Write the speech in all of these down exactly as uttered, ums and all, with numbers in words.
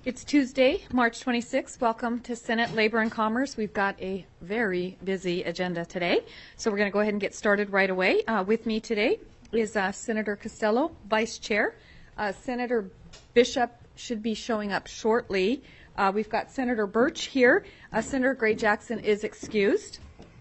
It's Tuesday, March twenty-sixth. Welcome to Senate Labor and Commerce. We've got a very busy agenda today, so we're going to go ahead and get started right away. Uh, with me today is uh, Senator Costello, Vice Chair. Uh, Senator Bishop should be showing up shortly. Uh, we've got Senator Birch here. Uh, Senator Gray Jackson is excused.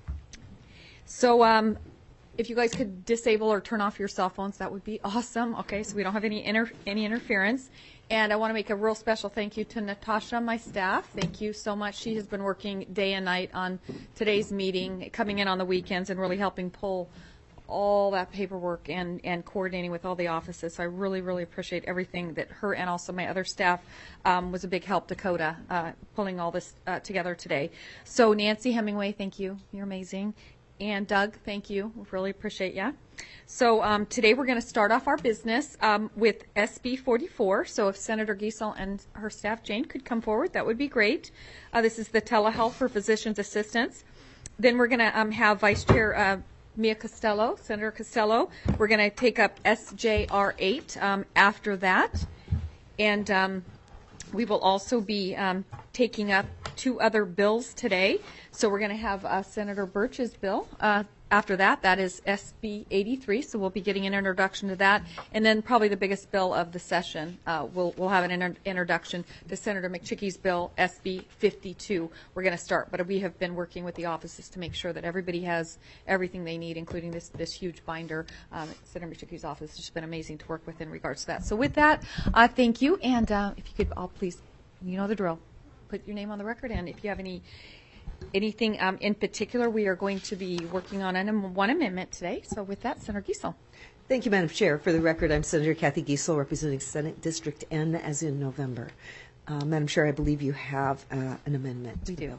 So um, if you guys could disable or turn off your cell phones, that would be awesome. Okay, so we don't have any inter any interference. And I want to make a real special thank you to Natasha, my staff. Thank you so much. She has been working day and night on today's meeting, coming in on the weekends and really helping pull all that paperwork and, and coordinating with all the offices. So I really, really appreciate everything that her and also my other staff um, was a big help, Dakota, uh, pulling all this uh, together today. So Nancy Hemingway, thank you. You're amazing. And Doug, thank you. We really appreciate you. So um, today we're going to start off our business um, with S B forty-four. So if Senator Giesel and her staff, Jane, could come forward, that would be great. Uh, this is the telehealth for physicians' assistants. Then we're going to um, have Vice Chair uh, Mia Costello, Senator Costello. We're going to take up S J R eight um, after that. And um, we will also be um, taking up two other bills today. So we're going to have uh, Senator Birch's bill. Uh, after that, that is S B eighty-three, so we'll be getting an introduction to that. And then probably the biggest bill of the session, uh, we'll, we'll have an inter introduction to Senator McChickey's bill, S B fifty-two. We're going to start, but we have been working with the offices to make sure that everybody has everything they need, including this, this huge binder. Um, Senator McChickey's office has just been amazing to work with in regards to that. So with that, uh, thank you. And uh, if you could all please, you know the drill, put your name on the record, and if you have any anything um, in particular, we are going to be working on an, one amendment today. So with that, Senator Giesel. Thank you, Madam Chair. For the record, I'm Senator Kathy Giesel, representing Senate District N, as in November. Uh, Madam Chair, I believe you have uh, an amendment. We do.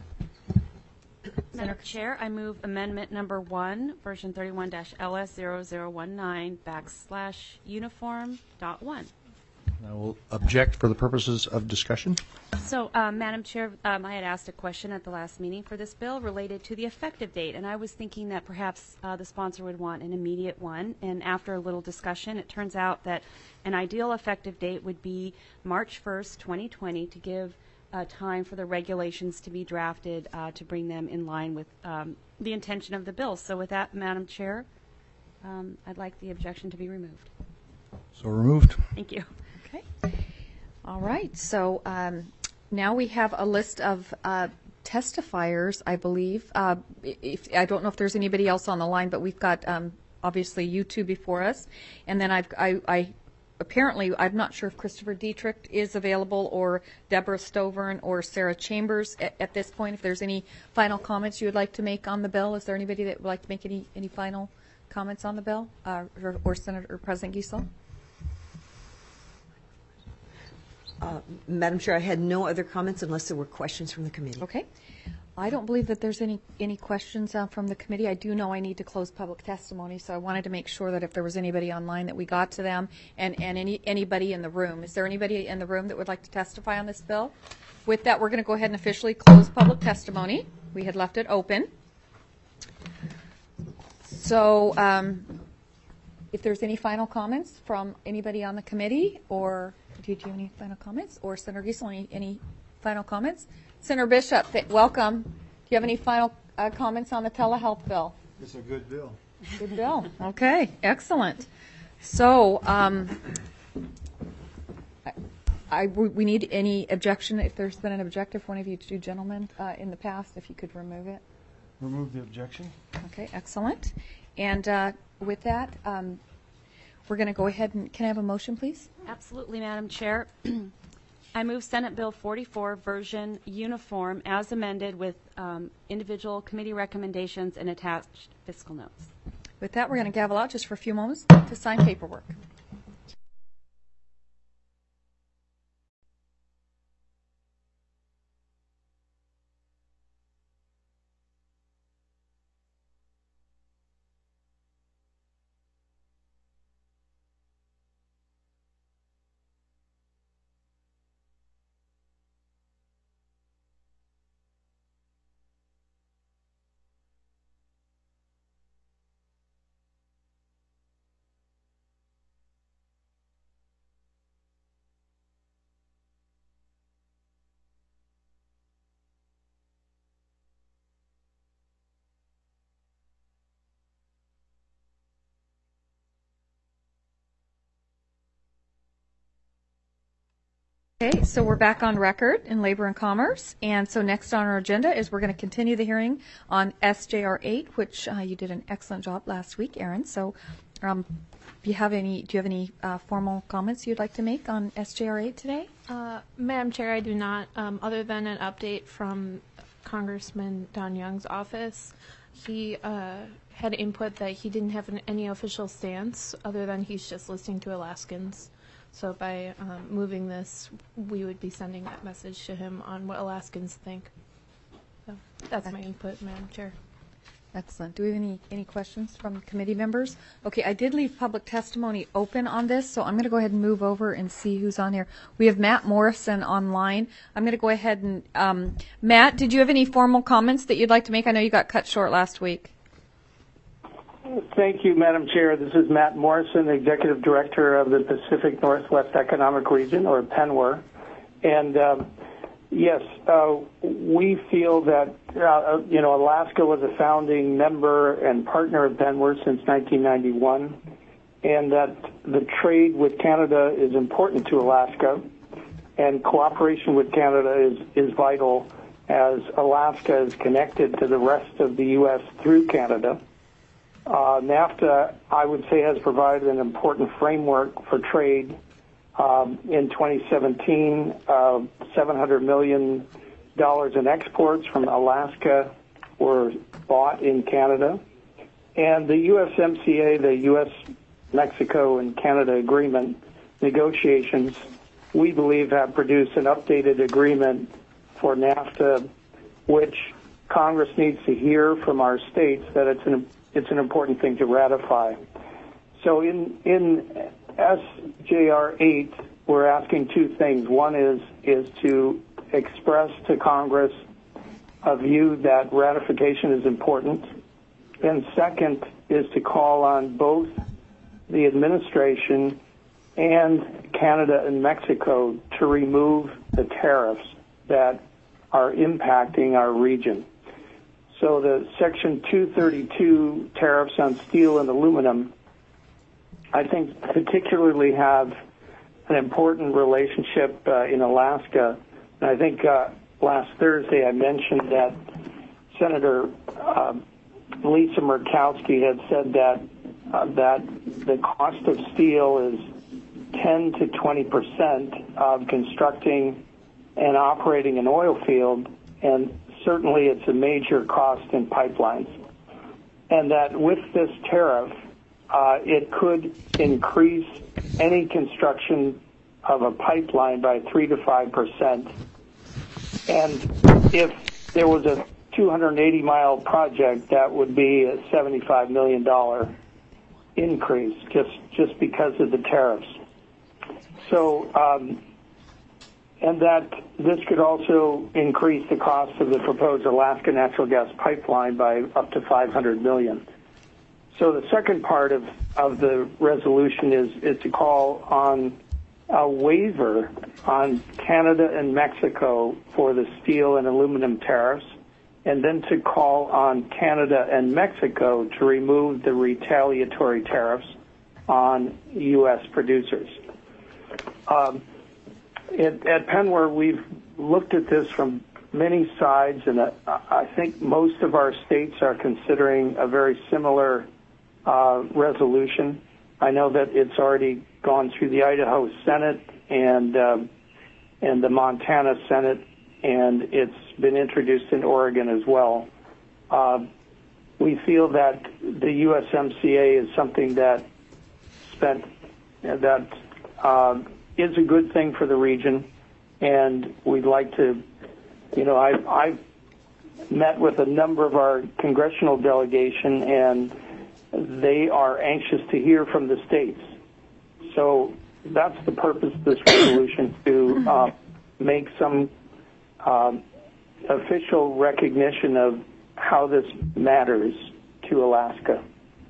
Madam Chair, I move amendment number one, version thirty-one dash L S zero zero one nine backslash uniform dot one. I will object for the purposes of discussion. So, um, Madam Chair, um, I had asked a question at the last meeting for this bill related to the effective date, and I was thinking that perhaps uh, the sponsor would want an immediate one. And after a little discussion, it turns out that an ideal effective date would be March first, twenty twenty, to give uh, time for the regulations to be drafted uh, to bring them in line with um, the intention of the bill. So, with that, Madam Chair, um, I'd like the objection to be removed. So removed. Thank you. Okay. All right. So um, now we have a list of uh, testifiers, I believe. Uh, if, I don't know if there's anybody else on the line, but we've got um, obviously you two before us. And then I've, I, I apparently, I'm not sure if Christopher Dietrich is available or Deborah Stovern or Sarah Chambers at, at this point. If there's any final comments you would like to make on the bill, is there anybody that would like to make any, any final comments on the bill, uh, or, or Senator or President Giesel? Uh, Madam Chair, I had no other comments unless there were questions from the committee. Okay. I don't believe that there's any, any questions uh, from the committee. I do know I need to close public testimony, so I wanted to make sure that if there was anybody online that we got to them, and, and any anybody in the room. Is there anybody in the room that would like to testify on this bill? With that, we're going to go ahead and officially close public testimony. We had left it open. So um, if there's any final comments from anybody on the committee, or do you have any final comments? Or Senator Giesel, any, any final comments? Senator Bishop, welcome. Do you have any final uh, comments on the telehealth bill? It's a good bill. Good bill. Okay, excellent. So um, I, I, we need any objection. If there's been an objective, one of you two gentlemen uh, in the past, if you could remove it. Remove the objection. Okay, excellent. And uh, with that, um, we're going to go ahead and, can I have a motion, please? Absolutely, Madam Chair. I move Senate Bill forty-four, version uniform, as amended with um, individual committee recommendations and attached fiscal notes. With that, we're going to gavel out just for a few moments to sign paperwork. Okay, so we're back on record in Labor and Commerce, and so next on our agenda is we're going to continue the hearing on S J R eight, which uh, you did an excellent job last week, Erin. So, um, do you have any? Do you have any uh, formal comments you'd like to make on S J R eight today? Uh, Madam Chair, I do not. Um, other than an update from Congressman Don Young's office, he uh, had input that he didn't have an, any official stance other than he's just listening to Alaskans. So by um, moving this, we would be sending that message to him on what Alaskans think. So that's my input, Madam Chair. Excellent. Do we have any, any questions from committee members? Okay, I did leave public testimony open on this, so I'm going to go ahead and move over and see who's on here. We have Matt Morrison online. I'm going to go ahead and, um, Matt, did you have any formal comments that you'd like to make? I know you got cut short last week. Thank you, Madam Chair. This is Matt Morrison, Executive Director of the Pacific Northwest Economic Region, or P N W R. And um, yes, uh, we feel that, uh, you know, Alaska was a founding member and partner of P N W R since nineteen ninety-one, and that the trade with Canada is important to Alaska, and cooperation with Canada is, is vital as Alaska is connected to the rest of the U S through Canada. Uh, NAFTA, I would say, has provided an important framework for trade. Um, in twenty seventeen, uh, seven hundred million dollars in exports from Alaska were bought in Canada. And the U S M C A, the U S, Mexico, and Canada agreement negotiations, we believe have produced an updated agreement for NAFTA, which Congress needs to hear from our states that it's an It's an important thing to ratify. So in in S J R eight, we're asking two things. One is is to express to Congress a view that ratification is important, and second is to call on both the administration and Canada and Mexico to remove the tariffs that are impacting our region. So the Section two thirty-two tariffs on steel and aluminum, I think, particularly have an important relationship uh, in Alaska. And I think uh, last Thursday I mentioned that Senator uh, Lisa Murkowski had said that uh, that the cost of steel is ten to twenty percent of constructing and operating an oil field, and certainly it's a major cost in pipelines. And that with this tariff, uh, it could increase any construction of a pipeline by three to five percent. And if there was a two hundred eighty mile project, that would be a seventy-five million dollars increase just, just because of the tariffs. So, um, and that this could also increase the cost of the proposed Alaska natural gas pipeline by up to five hundred million dollars. So the second part of, of the resolution is, is to call on a waiver on Canada and Mexico for the steel and aluminum tariffs, and then to call on Canada and Mexico to remove the retaliatory tariffs on U S producers. Um, At, at P N W R, we've looked at this from many sides, and I think most of our states are considering a very similar uh, resolution. I know that it's already gone through the Idaho Senate and um, and the Montana Senate, and it's been introduced in Oregon as well. Uh, we feel that the U S M C A is something that spent that. Uh, is a good thing for the region, and we'd like to, you know, I, I've met with a number of our congressional delegation, and they are anxious to hear from the states. So that's the purpose of this resolution, to uh, make some um, official recognition of how this matters to Alaska.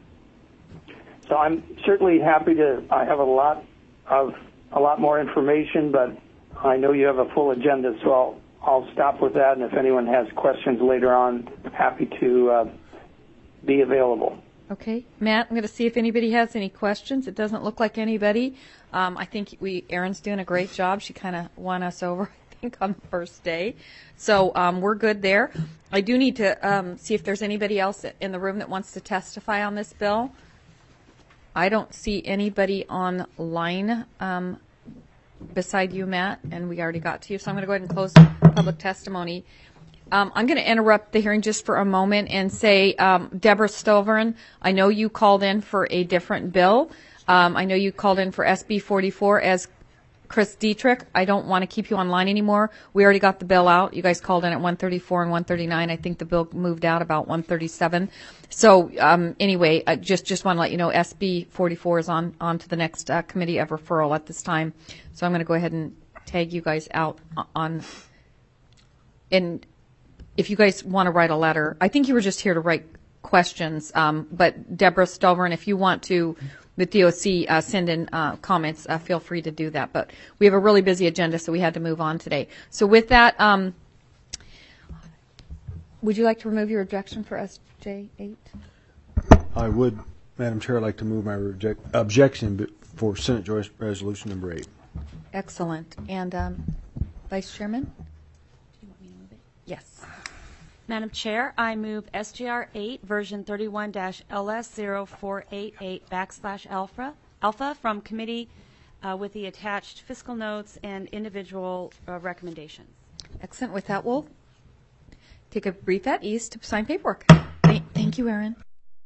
So I'm certainly happy to, I have a lot of a lot more information, but I know you have a full agenda, so I'll, I'll stop with that, and if anyone has questions later on, happy to uh, be available. Okay, Matt, I'm going to see if anybody has any questions. It doesn't look like anybody. Um, I think we, Erin's doing a great job. She kind of won us over, I think, on the first day. So um, we're good there. I do need to um, see if there's anybody else in the room that wants to testify on this bill. I don't see anybody online um, beside you, Matt, and we already got to you. So I'm going to go ahead and close public testimony. Um, I'm going to interrupt the hearing just for a moment and say, um, Deborah Stovern, I know you called in for a different bill. Um, I know you called in for S B forty-four as Chris Dietrich. I don't want to keep you online anymore. We already got the bill out. You guys called in at one thirty-four and one thirty-nine. I think the bill moved out about one thirty-seven. So um, anyway, I just just want to let you know S B forty-four is on, on to the next uh, committee of referral at this time. So I'm going to go ahead and tag you guys out on. And if you guys want to write a letter, I think you were just here to write questions. Um, but Deborah Stovern, if you want to, with D O C, uh, send in uh, comments, uh, feel free to do that. But we have a really busy agenda, so we had to move on today. So with that, um, would you like to remove your objection for S J eight? I would, Madam Chair, like to move my reject, objection for Senate Joint Resolution number eight. Excellent. And um, Vice Chairman? Do you want me to move it? Yes. Madam Chair, I move S J R eight, version thirty-one dash L S zero four eight eight backslash alpha, alpha from committee uh, with the attached fiscal notes and individual uh, recommendations. Excellent. With that, we'll take a brief at ease to sign paperwork. Thank, thank you, Erin.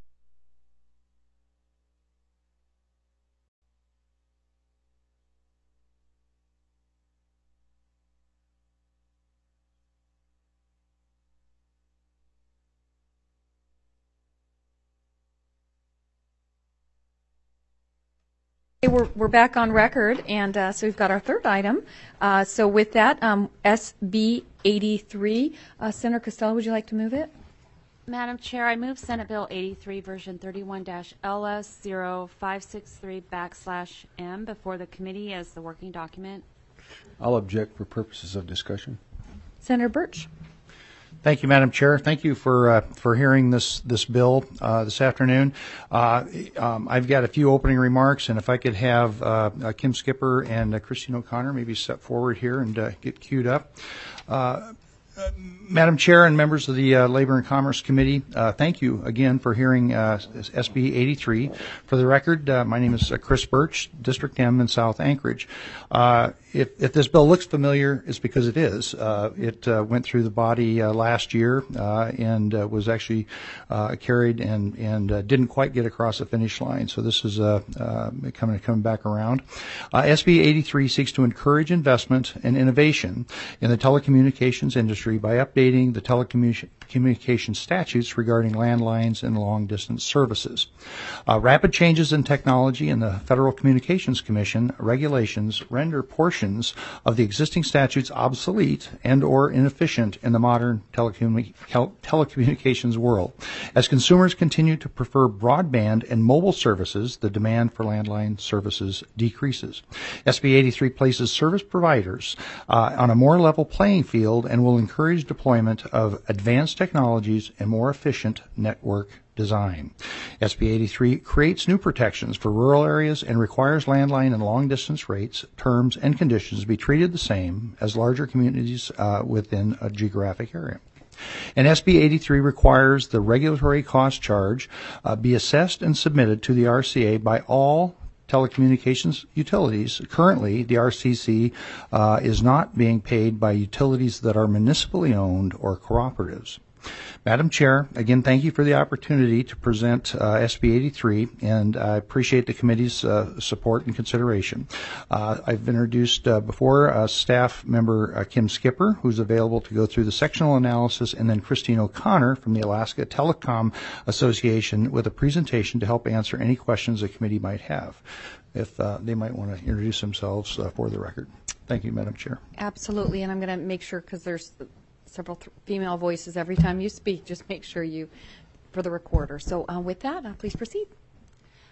Okay, We're, we're back on record, and uh, so we've got our third item. Uh, so with that, um, S B eighty-three, uh, Senator Costello, would you like to move it? Madam Chair, I move Senate Bill eighty-three, version thirty-one dash L S zero five six three backslash M before the committee as the working document. I'll object for purposes of discussion. Senator Birch. Thank you, Madam Chair. Thank you for uh, for hearing this this bill uh, this afternoon. Uh, um, I've got a few opening remarks, and if I could have uh, uh, Kim Skipper and uh, Christine O'Connor maybe step forward here and uh, get queued up. Uh, Uh, Madam Chair and members of the uh, Labor and Commerce Committee, uh, thank you again for hearing uh, S B eighty-three. For the record, uh, my name is uh, Chris Birch, District M in South Anchorage. Uh, if, if this bill looks familiar, it's because it is. Uh, it uh, went through the body uh, last year uh, and uh, was actually uh, carried and, and uh, didn't quite get across the finish line. So this is uh, uh, coming, coming back around. Uh, S B eighty-three seeks to encourage investment and innovation in the telecommunications industry by updating the telecommunications statutes regarding landlines and long-distance services. Uh, rapid changes in technology and the Federal Communications Commission regulations render portions of the existing statutes obsolete and or inefficient in the modern telecommun- telecommunications world. As consumers continue to prefer broadband and mobile services, the demand for landline services decreases. S B eighty-three places service providers uh, on a more level playing field and will encourage deployment of advanced technologies and more efficient network design. S B eighty-three creates new protections for rural areas and requires landline and long-distance rates, terms, and conditions to be treated the same as larger communities uh, within a geographic area. And S B eighty-three requires the regulatory cost charge uh, be assessed and submitted to the R C A by all telecommunications utilities. Currently, the R C C uh, is not being paid by utilities that are municipally owned or cooperatives. Madam Chair, again, thank you for the opportunity to present uh, S B eighty-three, and I appreciate the committee's uh, support and consideration. Uh, I've introduced uh, before uh, staff member uh, Kim Skipper, who's available to go through the sectional analysis, and then Christine O'Connor from the Alaska Telecom Association with a presentation to help answer any questions the committee might have, if uh, they might want to introduce themselves uh, for the record. Thank you, Madam Chair. Absolutely, and I'm going to make sure, because there's several th- female voices every time you speak, just make sure you, for the recorder. So uh, with that, uh, please proceed.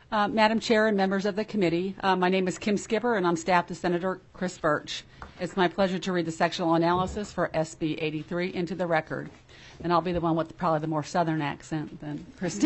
Uh, Madam Chair and members of the committee, uh, my name is Kim Skipper, and I'm staff to Senator Chris Birch. It's my pleasure to read the sectional analysis for S B eighty-three into the record. And I'll be the one with probably the more southern accent than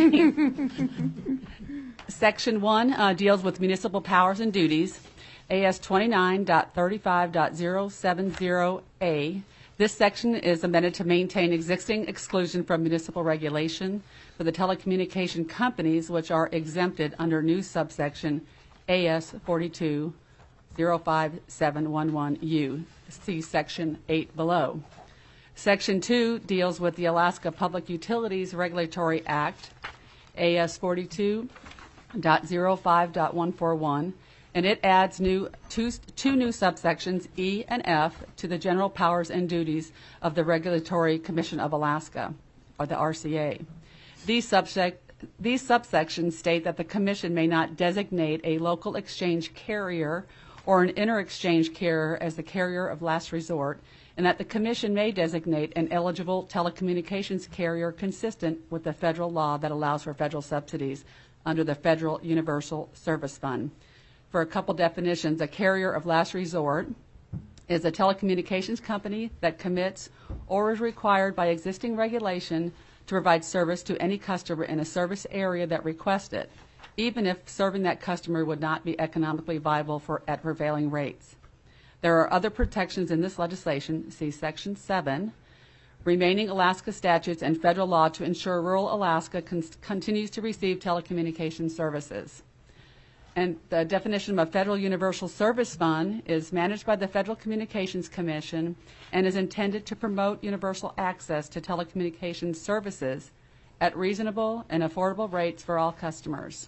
Christine. Section one uh, deals with municipal powers and duties, A S twenty-nine point thirty-five point zero seven zero A. This section is amended to maintain existing exclusion from municipal regulation for the telecommunication companies which are exempted under new subsection A S forty-two point zero five seven one one U. See Section eight below. Section two deals with the Alaska Public Utilities Regulatory Act, A S forty-two point zero five point one four one, and it adds new two, two new subsections, E and F, to the general powers and duties of the Regulatory Commission of Alaska, or the R C A. These, subsec- these subsections state that the Commission may not designate a local exchange carrier or an inter-exchange carrier as the carrier of last resort, and that the Commission may designate an eligible telecommunications carrier consistent with the federal law that allows for federal subsidies under the Federal Universal Service Fund. For a couple definitions, a carrier of last resort is a telecommunications company that commits or is required by existing regulation to provide service to any customer in a service area that requests it, even if serving that customer would not be economically viable for at prevailing rates. There are other protections in this legislation, see Section seven, remaining Alaska statutes and federal law to ensure rural Alaska con- continues to receive telecommunications services. And the definition of a Federal Universal Service Fund is managed by the Federal Communications Commission and is intended to promote universal access to telecommunications services at reasonable and affordable rates for all customers.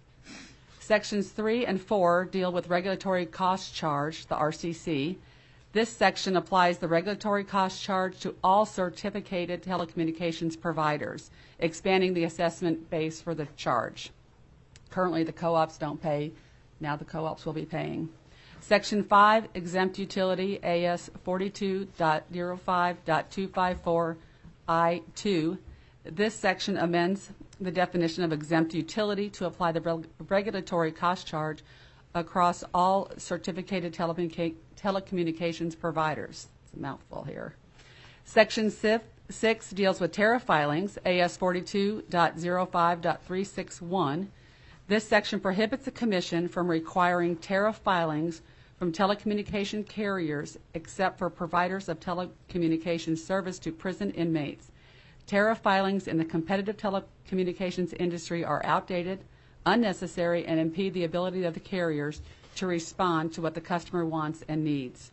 Sections three and four deal with regulatory cost charge, the R C C. This section applies the regulatory cost charge to all certificated telecommunications providers, expanding the assessment base for the charge. Currently, the co-ops don't pay. Now the co-ops will be paying. Section five, exempt utility, A S forty-two point zero five point two five four I two. This section amends the definition of exempt utility to apply the reg- regulatory cost charge across all certificated telecommunica- telecommunications providers. It's a mouthful here. Section six deals with tariff filings, A S forty-two point zero five point three six one. This section prohibits the Commission from requiring tariff filings from telecommunication carriers except for providers of telecommunications service to prison inmates. Tariff filings in the competitive telecommunications industry are outdated, unnecessary, and impede the ability of the carriers to respond to what the customer wants and needs.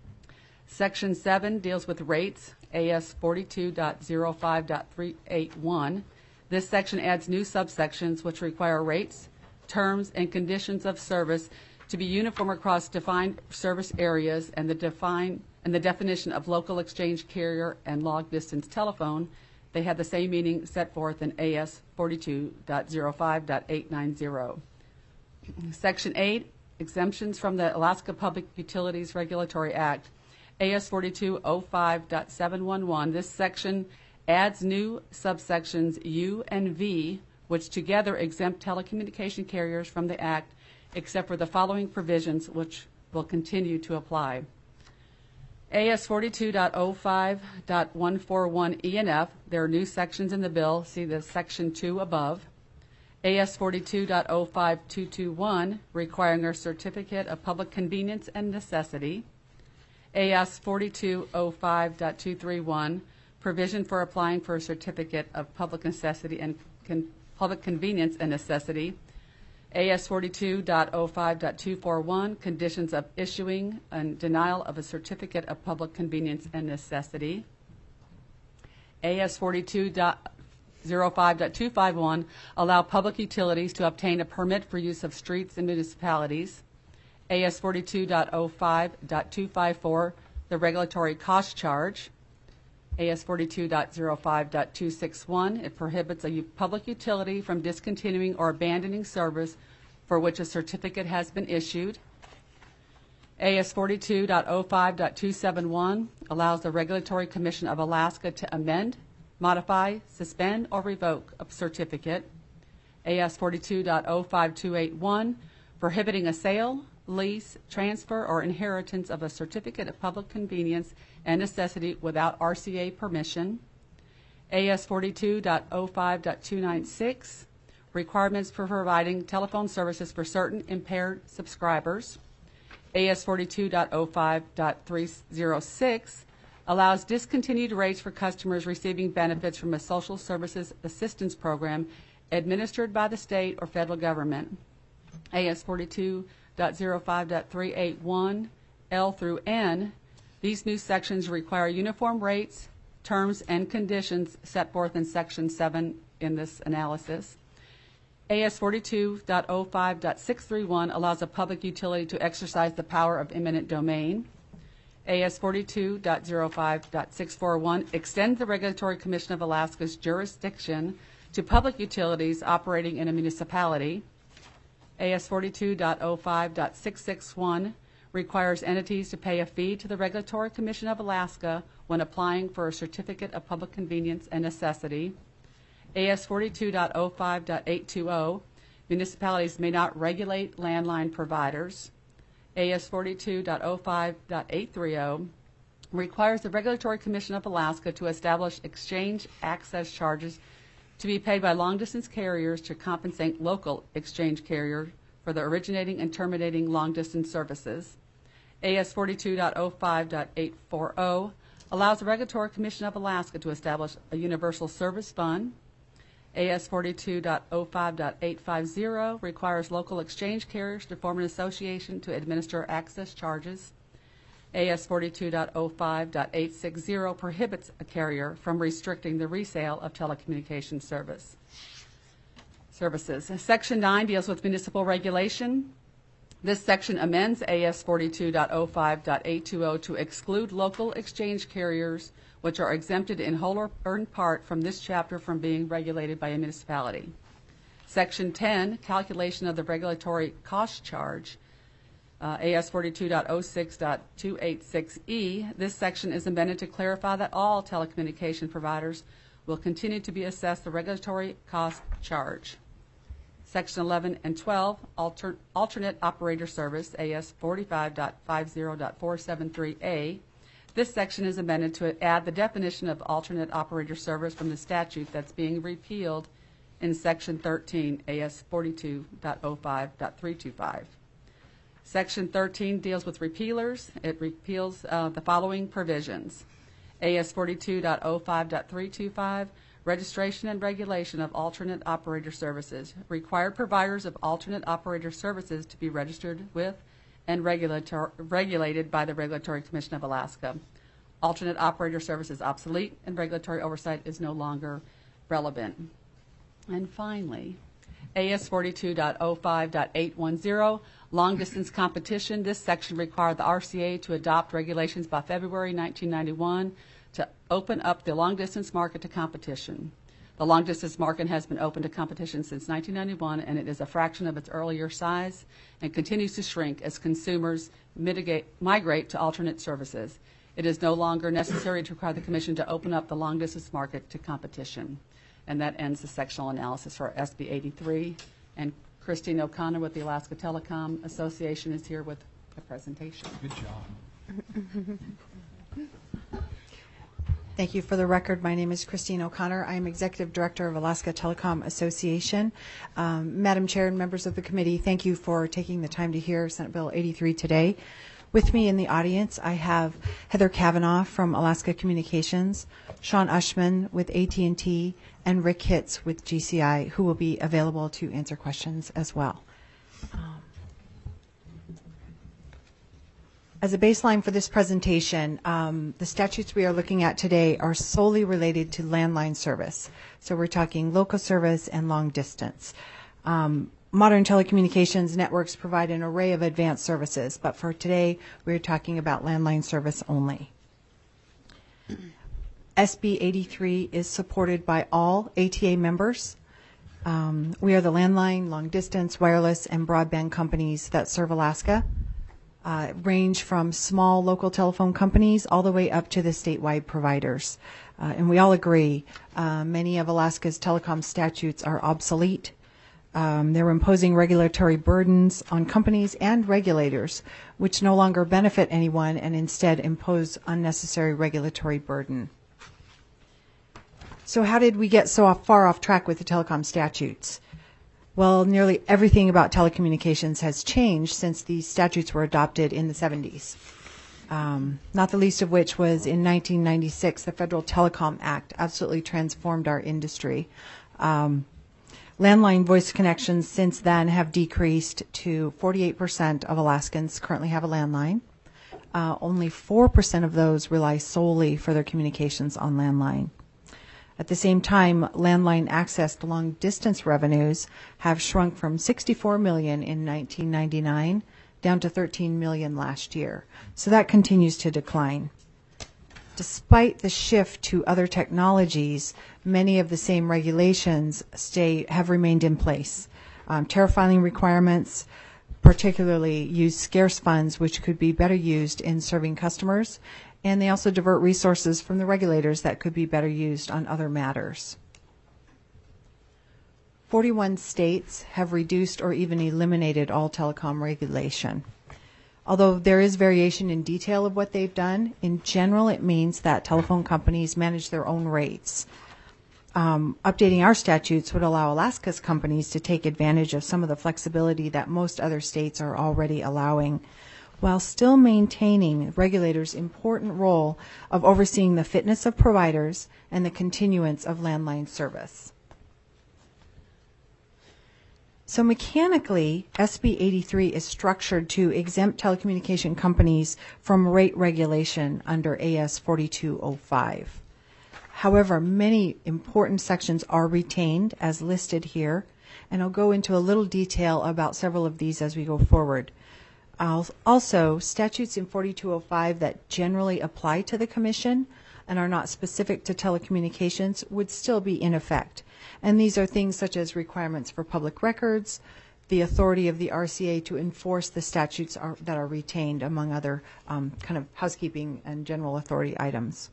Section seven deals with rates, A S forty-two point zero five point three eight one. This section adds new subsections which require rates, terms, and conditions of service to be uniform across defined service areas, and the define and the definition of local exchange carrier and long distance telephone. They have the same meaning set forth in A S forty-two point zero five point eight nine zero. Section eight, exemptions from the Alaska Public Utilities Regulatory Act, A S forty-two point zero five point seven one one. This section adds new subsections U and V, which together exempt telecommunication carriers from the Act, except for the following provisions, which will continue to apply. A S forty-two point zero five point one four one E and F, there are new sections in the bill. See the section two above. A S forty-two point zero five point two two one, requiring a certificate of public convenience and necessity. A S forty-two point zero five point two three one, provision for applying for a certificate of public necessity and con- public convenience and necessity. A S forty-two point zero five point two four one, conditions of issuing and denial of a certificate of public convenience and necessity. A S forty-two point zero five point two five one, allow public utilities to obtain a permit for use of streets in municipalities. A S forty-two point zero five point two five four, the regulatory cost charge. A S forty-two point zero five point two six one, it prohibits a u- public utility from discontinuing or abandoning service for which a certificate has been issued. A S forty-two point zero five point two seven one allows the Regulatory Commission of Alaska to amend, modify, suspend, or revoke a certificate. A S forty-two point oh five two eight one, prohibiting a sale, lease, transfer, or inheritance of a certificate of public convenience and necessity without R C A permission. A S forty-two point oh five point two nine six, requirements for providing telephone services for certain impaired subscribers. A S forty-two point oh five point three oh six allows discontinued rates for customers receiving benefits from a social services assistance program administered by the state or federal government. A S forty-two point oh five point three eight one L through N. These new sections require uniform rates, terms, and conditions set forth in Section seven in this analysis. A S forty-two point oh five point six three one allows a public utility to exercise the power of eminent domain. A S forty-two point oh five point six four one extends the Regulatory Commission of Alaska's jurisdiction to public utilities operating in a municipality. A S forty-two point oh five point six six one requires entities to pay a fee to the Regulatory Commission of Alaska when applying for a certificate of public convenience and necessity. A S forty-two point oh five point eight two zero, municipalities may not regulate landline providers. A S forty-two point oh five point eight three zero requires the Regulatory Commission of Alaska to establish exchange access charges to be paid by long-distance carriers to compensate local exchange carriers for the originating and terminating long-distance services. A S forty-two point oh five point eight four zero allows the Regulatory Commission of Alaska to establish a universal service fund. A S forty-two point oh five point eight five zero requires local exchange carriers to form an association to administer access charges. A S forty-two point oh five point eight six zero prohibits a carrier from restricting the resale of telecommunications service services. Section nine deals with municipal regulation. This section amends A S forty-two point oh five point eight two zero to exclude local exchange carriers which are exempted in whole or in part from this chapter from being regulated by a municipality. Section ten, calculation of the regulatory cost charge, uh, A S forty-two point oh six point two eight six E. This section is amended to clarify that all telecommunication providers will continue to be assessed the regulatory cost charge. Section eleven and twelve, alter, alternate operator service, A S forty-five point fifty point four seven three A. This section is amended to add the definition of alternate operator service from the statute that's being repealed in Section thirteen, A S forty-two point oh five point three two five. Section thirteen deals with repealers. It repeals uh, the following provisions. A S forty-two point oh five point three two five, registration and regulation of alternate operator services. Required providers of alternate operator services to be registered with and regulator, regulated by the Regulatory Commission of Alaska. Alternate operator service is obsolete and regulatory oversight is no longer relevant. And finally, A S forty-two point oh five point eight one zero, long distance competition. This section required the R C A to adopt regulations by February nineteen ninety-one to open up the long distance market to competition. The long distance market has been open to competition since nineteen ninety-one, and it is a fraction of its earlier size and continues to shrink as consumers mitigate, migrate to alternate services. It is no longer necessary to require the Commission to open up the long distance market to competition. And that ends the sectional analysis for S B eighty-three. And Christine O'Connor with the Alaska Telecom Association is here with a presentation. Good job. Thank you. For the record, my name is Christine O'Connor. I am Executive Director of Alaska Telecom Association. Um, Madam Chair and members of the committee, thank you for taking the time to hear Senate Bill eighty-three today. With me in the audience, I have Heather Kavanaugh from Alaska Communications, Sean Ushman with A T and T, and Rick Hitz with G C I, who will be available to answer questions as well. Um, As a baseline for this presentation, um, the statutes we are looking at today are solely related to landline service. So we're talking local service and long distance. Um, modern telecommunications networks provide an array of advanced services, but for today, we're talking about landline service only. S B eighty-three is supported by all A T A members. Um, we are the landline, long distance, wireless, and broadband companies that serve Alaska. Uh, range from small local telephone companies all the way up to the statewide providers. Uh, and we all agree uh, many of Alaska's telecom statutes are obsolete. Um, they're imposing regulatory burdens on companies and regulators, which no longer benefit anyone and instead impose unnecessary regulatory burden. So how did we get so off, far off track with the telecom statutes? Well, nearly everything about telecommunications has changed since these statutes were adopted in the seventies. Um, not the least of which was in nineteen ninety-six, the Federal Telecom Act absolutely transformed our industry. Um, landline voice connections since then have decreased to forty-eight percent of Alaskans currently have a landline. Uh, only four percent of those rely solely for their communications on landline. At the same time, landline access to long-distance revenues have shrunk from sixty-four million dollars in nineteen ninety-nine down to thirteen million dollars last year. So that continues to decline. Despite the shift to other technologies, many of the same regulations stay have remained in place. Um, tariff filing requirements particularly use scarce funds, which could be better used in serving customers, and they also divert resources from the regulators that could be better used on other matters. forty-one states have reduced or even eliminated all telecom regulation. Although there is variation in detail of what they've done, in general it means that telephone companies manage their own rates. Um, updating our statutes would allow Alaska's companies to take advantage of some of the flexibility that most other states are already allowing, while still maintaining regulators' important role of overseeing the fitness of providers and the continuance of landline service. So mechanically, S B eighty-three is structured to exempt telecommunication companies from rate regulation under A S forty-two oh five. However, many important sections are retained as listed here, and I'll go into a little detail about several of these as we go forward. Also, statutes in forty-two oh five that generally apply to the Commission and are not specific to telecommunications would still be in effect. And these are things such as requirements for public records, the authority of the R C A to enforce the statutes are, that are retained, among other um, kind of housekeeping and general authority items.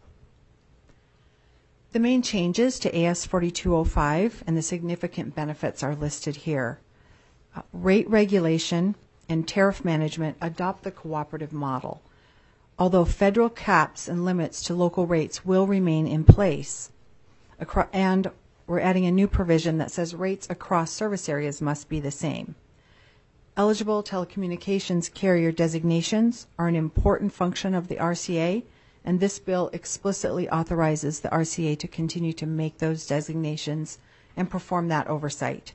The main changes to A S forty-two oh five and the significant benefits are listed here. Uh, rate regulation and tariff management adopt the cooperative model. Although federal caps and limits to local rates will remain in place, acro- and we're adding a new provision that says rates across service areas must be the same. Eligible telecommunications carrier designations are an important function of the R C A, and this bill explicitly authorizes the R C A to continue to make those designations and perform that oversight.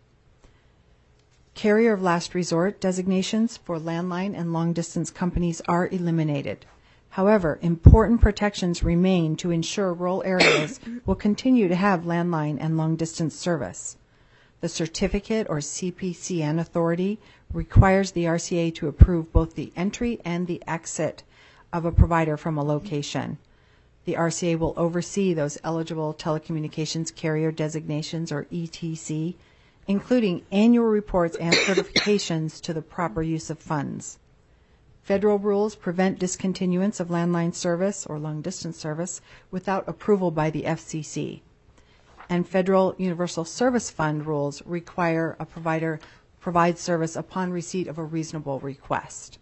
Carrier of last resort designations for landline and long-distance companies are eliminated. However, important protections remain to ensure rural areas will continue to have landline and long-distance service. The certificate or C P C N authority requires the R C A to approve both the entry and the exit of a provider from a location. The R C A will oversee those eligible telecommunications carrier designations, or E T C, including annual reports and certifications to the proper use of funds. Federal rules prevent discontinuance of landline service or long-distance service without approval by the F C C. And Federal Universal Service Fund rules require a provider provide service upon receipt of a reasonable request.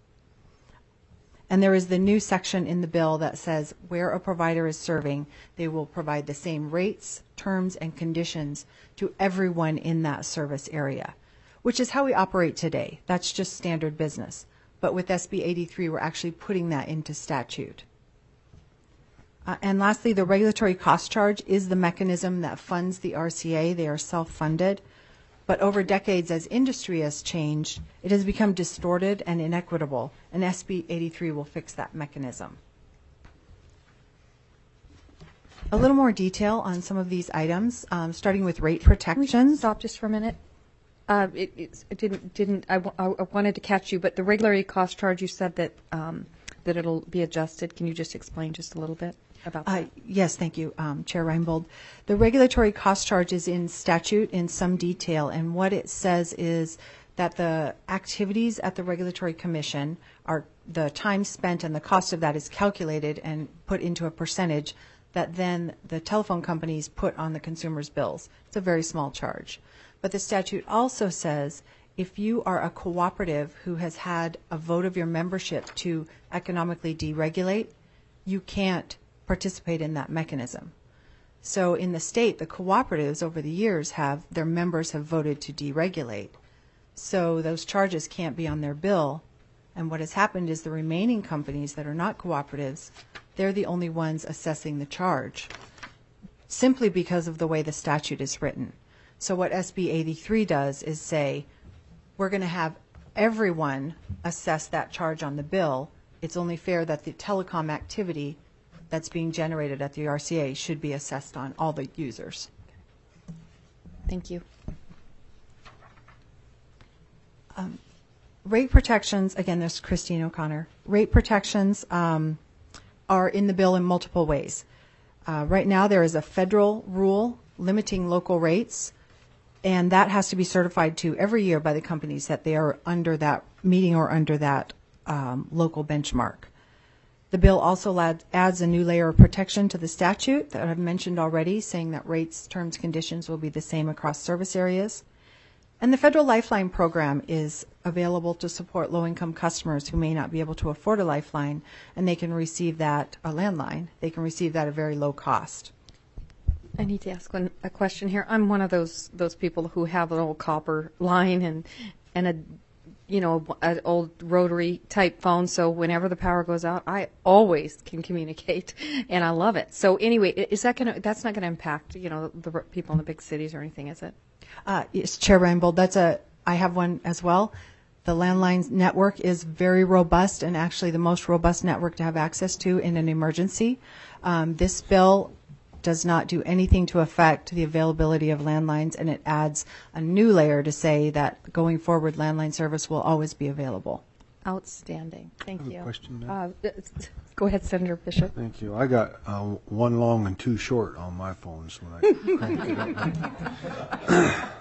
And there is the new section in the bill that says where a provider is serving, they will provide the same rates, terms, and conditions to everyone in that service area, which is how we operate today. That's just standard business. But with S B eighty-three, we're actually putting that into statute. Uh, and lastly, the regulatory cost charge is the mechanism that funds the R C A. They are self-funded. But over decades, as industry has changed, it has become distorted and inequitable, and S B eighty-three will fix that mechanism. A little more detail on some of these items, um, starting with rate protections. Stop just for a minute. Uh, it, it, it didn't, didn't I, w- I wanted to catch you, but the regulatory cost charge, you said that um, that it'll be adjusted. Can you just explain just a little bit about that? Uh, yes, thank you, um, Chair Reinbold. The regulatory cost charge is in statute in some detail, and what it says is that the activities at the Regulatory Commission are the time spent and the cost of that is calculated and put into a percentage that then the telephone companies put on the consumer's bills. It's a very small charge. But the statute also says if you are a cooperative who has had a vote of your membership to economically deregulate, you can't participate in that mechanism. So in the state, the cooperatives over the years have, their members have voted to deregulate. So those charges can't be on their bill. And what has happened is the remaining companies that are not cooperatives, they're the only ones assessing the charge, simply because of the way the statute is written. So what S B eighty-three does is say, we're going to have everyone assess that charge on the bill. It's only fair that the telecom activity that's being generated at the R C A should be assessed on all the users. Thank you. Um, rate protections, again, this is Christine O'Connor. Rate protections um, are in the bill in multiple ways. Uh, right now there is a federal rule limiting local rates, and that has to be certified to every year by the companies that they are under that, meeting or under that um, local benchmark. The bill also lad, adds a new layer of protection to the statute that I've mentioned already, saying that rates, terms, conditions will be the same across service areas. And the Federal Lifeline program is available to support low-income customers who may not be able to afford a lifeline, and they can receive that, a landline, they can receive that at a very low cost. I need to ask one, a question here. I'm one of those those people who have an old copper line and and a you know an old rotary type phone. So whenever the power goes out, I always can communicate, and I love it. So anyway, is that gonna that's not gonna impact you know the people in the big cities or anything, is it? Uh, yes, Chair Reinbold, that's a I have one as well. The landline network is very robust, and actually the most robust network to have access to in an emergency. Um, this bill does not do anything to affect the availability of landlines, and it adds a new layer to say that going forward, landline service will always be available. Outstanding. Thank I have you. a question now. Uh, go ahead, Senator Bishop. Thank you. I got uh, one long and two short on my phones when I cranked it up.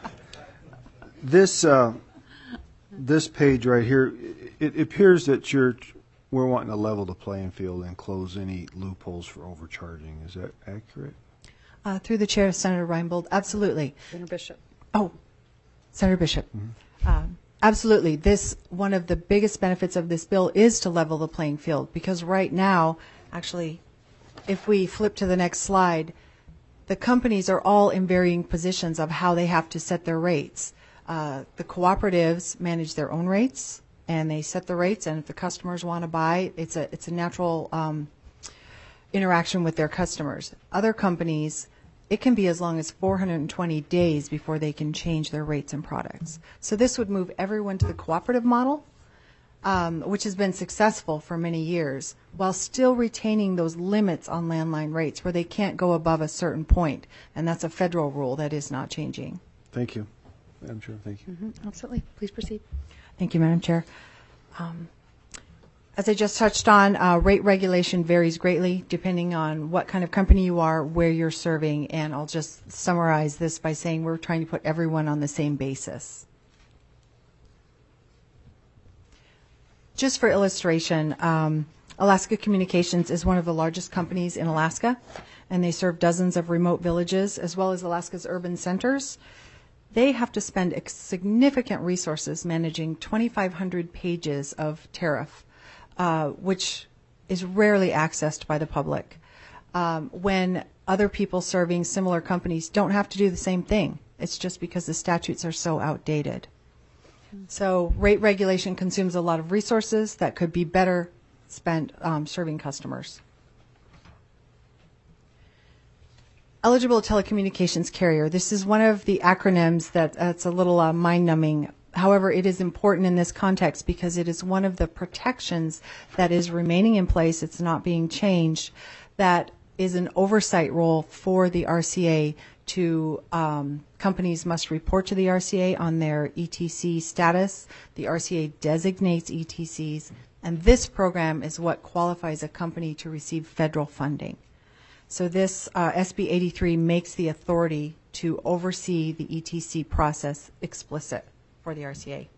This uh, this page right here, it, it appears that you're we're wanting to level the playing field and close any loopholes for overcharging. Is that accurate? Uh, through the chair, Senator Reinbold, absolutely. Senator Bishop. Oh, Senator Bishop. Mm-hmm. um, absolutely. This one of the biggest benefits of this bill is to level the playing field, because right now, actually, if we flip to the next slide, the companies are all in varying positions of how they have to set their rates. Uh, the cooperatives manage their own rates, and they set the rates, and if the customers want to buy, it's a it's a natural um, interaction with their customers. Other companies, it can be as long as four hundred twenty days before they can change their rates and products. So this would move everyone to the cooperative model, um, which has been successful for many years, while still retaining those limits on landline rates where they can't go above a certain point, and that's a federal rule that is not changing. Thank you, Madam Chair. Thank you. Mm-hmm. Absolutely. Please proceed. Thank you, Madam Chair. Um, as I just touched on, uh, rate regulation varies greatly depending on what kind of company you are, where you're serving, and I'll just summarize this by saying we're trying to put everyone on the same basis. Just for illustration, um, Alaska Communications is one of the largest companies in Alaska, and they serve dozens of remote villages as well as Alaska's urban centers. They have to spend ex- significant resources managing twenty-five hundred pages of tariff, uh, which is rarely accessed by the public, um, when other people serving similar companies don't have to do the same thing. It's just because the statutes are so outdated. So rate regulation consumes a lot of resources that could be better spent um, serving customers. Eligible telecommunications carrier. This is one of the acronyms that that's a little uh, mind-numbing. However, it is important in this context because it is one of the protections that is remaining in place. It's not being changed. That is an oversight role for the R C A to um, companies must report to the R C A on their E T C status. The R C A designates E T Cs, and this program is what qualifies a company to receive federal funding. So this uh, S B eighty-three makes the authority to oversee the E T C process explicit for the R C A.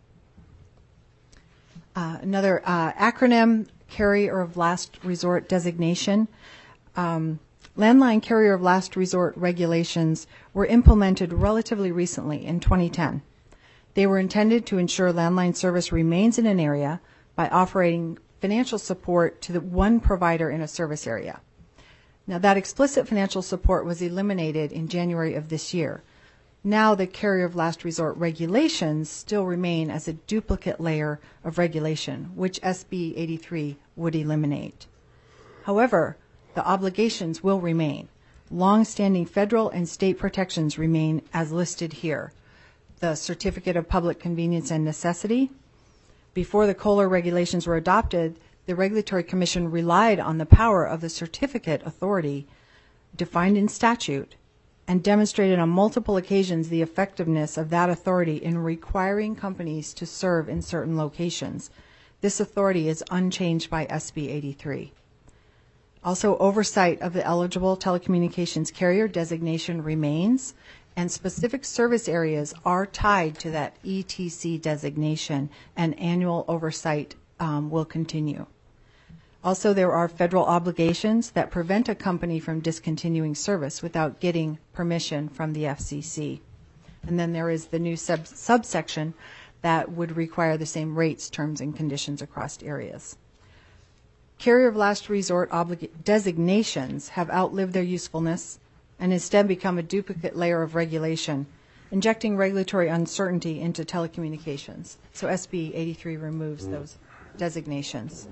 Uh, another uh, acronym, carrier of last resort designation. Um, Landline carrier of last resort regulations were implemented relatively recently in twenty ten. They were intended to ensure landline service remains in an area by offering financial support to the one provider in a service area. Now, that explicit financial support was eliminated in January of this year. Now, the carrier of last resort regulations still remain as a duplicate layer of regulation, which S B eighty-three would eliminate. However, the obligations will remain. Long-standing federal and state protections remain as listed here. The Certificate of Public Convenience and Necessity. Before the COLR regulations were adopted, the Regulatory Commission relied on the power of the certificate authority defined in statute and demonstrated on multiple occasions the effectiveness of that authority in requiring companies to serve in certain locations. This authority is unchanged by S B eighty-three. Also, oversight of the eligible telecommunications carrier designation remains, and specific service areas are tied to that E T C designation, and annual oversight um, will continue. Also, there are federal obligations that prevent a company from discontinuing service without getting permission from the F C C. And then there is the new sub- subsection that would require the same rates, terms, and conditions across areas. Carrier of last resort oblig- designations have outlived their usefulness and instead become a duplicate layer of regulation, injecting regulatory uncertainty into telecommunications. So S B eighty-three removes those designations.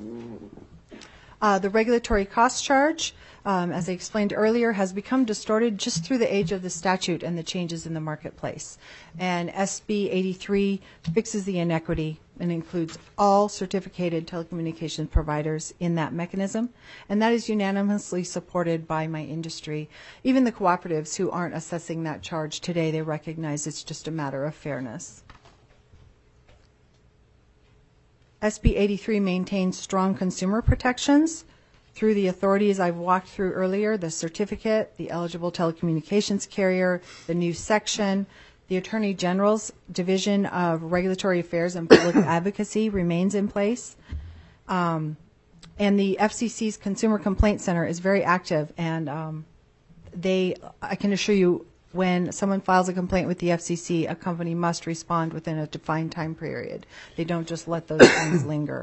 Uh, the regulatory cost charge, um, as I explained earlier, has become distorted just through the age of the statute and the changes in the marketplace. And S B eighty-three fixes the inequity and includes all certificated telecommunications providers in that mechanism. And that is unanimously supported by my industry. Even the cooperatives who aren't assessing that charge today, they recognize it's just a matter of fairness. S B eighty-three maintains strong consumer protections through the authorities I've walked through earlier, the certificate, the eligible telecommunications carrier, the new section. The Attorney General's Division of Regulatory Affairs and Public Advocacy remains in place. Um, and the F C C's Consumer Complaint Center is very active, and um, they, I can assure you, when someone files a complaint with the F C C, a company must respond within a defined time period. They don't just let those things linger.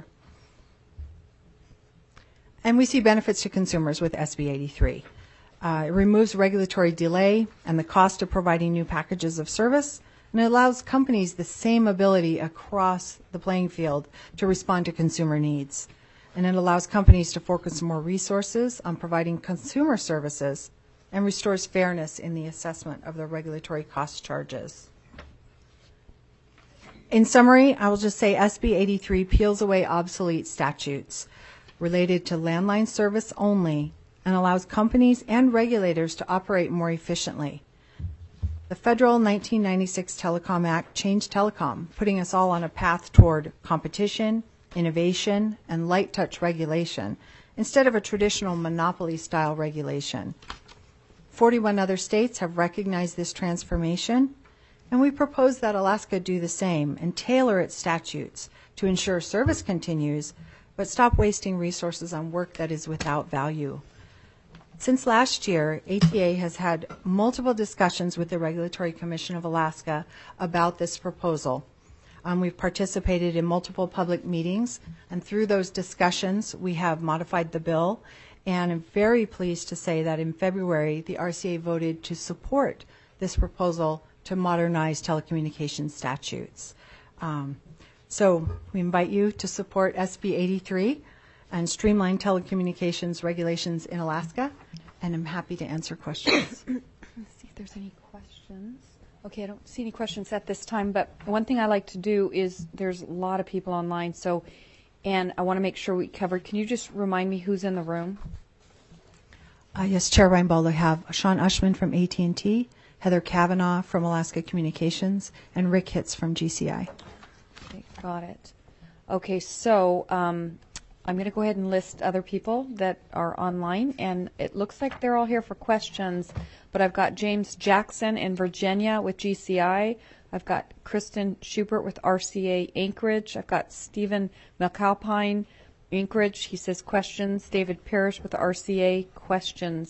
And we see benefits to consumers with S B eighty-three. Uh, it removes regulatory delay and the cost of providing new packages of service, and it allows companies the same ability across the playing field to respond to consumer needs. And it allows companies to focus more resources on providing consumer services and restores fairness in the assessment of the regulatory cost charges. In summary, I will just say S B eighty-three peels away obsolete statutes related to landline service only and allows companies and regulators to operate more efficiently. The federal nineteen ninety-six Telecom Act changed telecom, putting us all on a path toward competition, innovation, and light touch regulation instead of a traditional monopoly-style regulation. forty-one other states have recognized this transformation, and we propose that Alaska do the same and tailor its statutes to ensure service continues, but stop wasting resources on work that is without value. Since last year, A T A has had multiple discussions with the Regulatory Commission of Alaska about this proposal. Um, we've participated in multiple public meetings, and through those discussions, we have modified the bill. And I'm very pleased to say that in February, the R C A voted to support this proposal to modernize telecommunications statutes. Um, so we invite you to support S B eighty-three and streamline telecommunications regulations in Alaska, and I'm happy to answer questions. Let's see if there's any questions. Okay, I don't see any questions at this time, but one thing I like to do is there's a lot of people online, so and I want to make sure we covered. Can you just remind me who's in the room? Uh, yes, Chair Reinbold, I have Sean Ushman from A T and T, Heather Kavanaugh from Alaska Communications, and Rick Hitz from G C I. Okay, got it. Okay, so um, I'm going to go ahead and list other people that are online, and it looks like they're all here for questions, but I've got James Jackson in Virginia with G C I. I've got Kristen Schubert with R C A Anchorage. I've got Stephen McAlpine, Anchorage. He says questions. David Parrish with R C A, questions.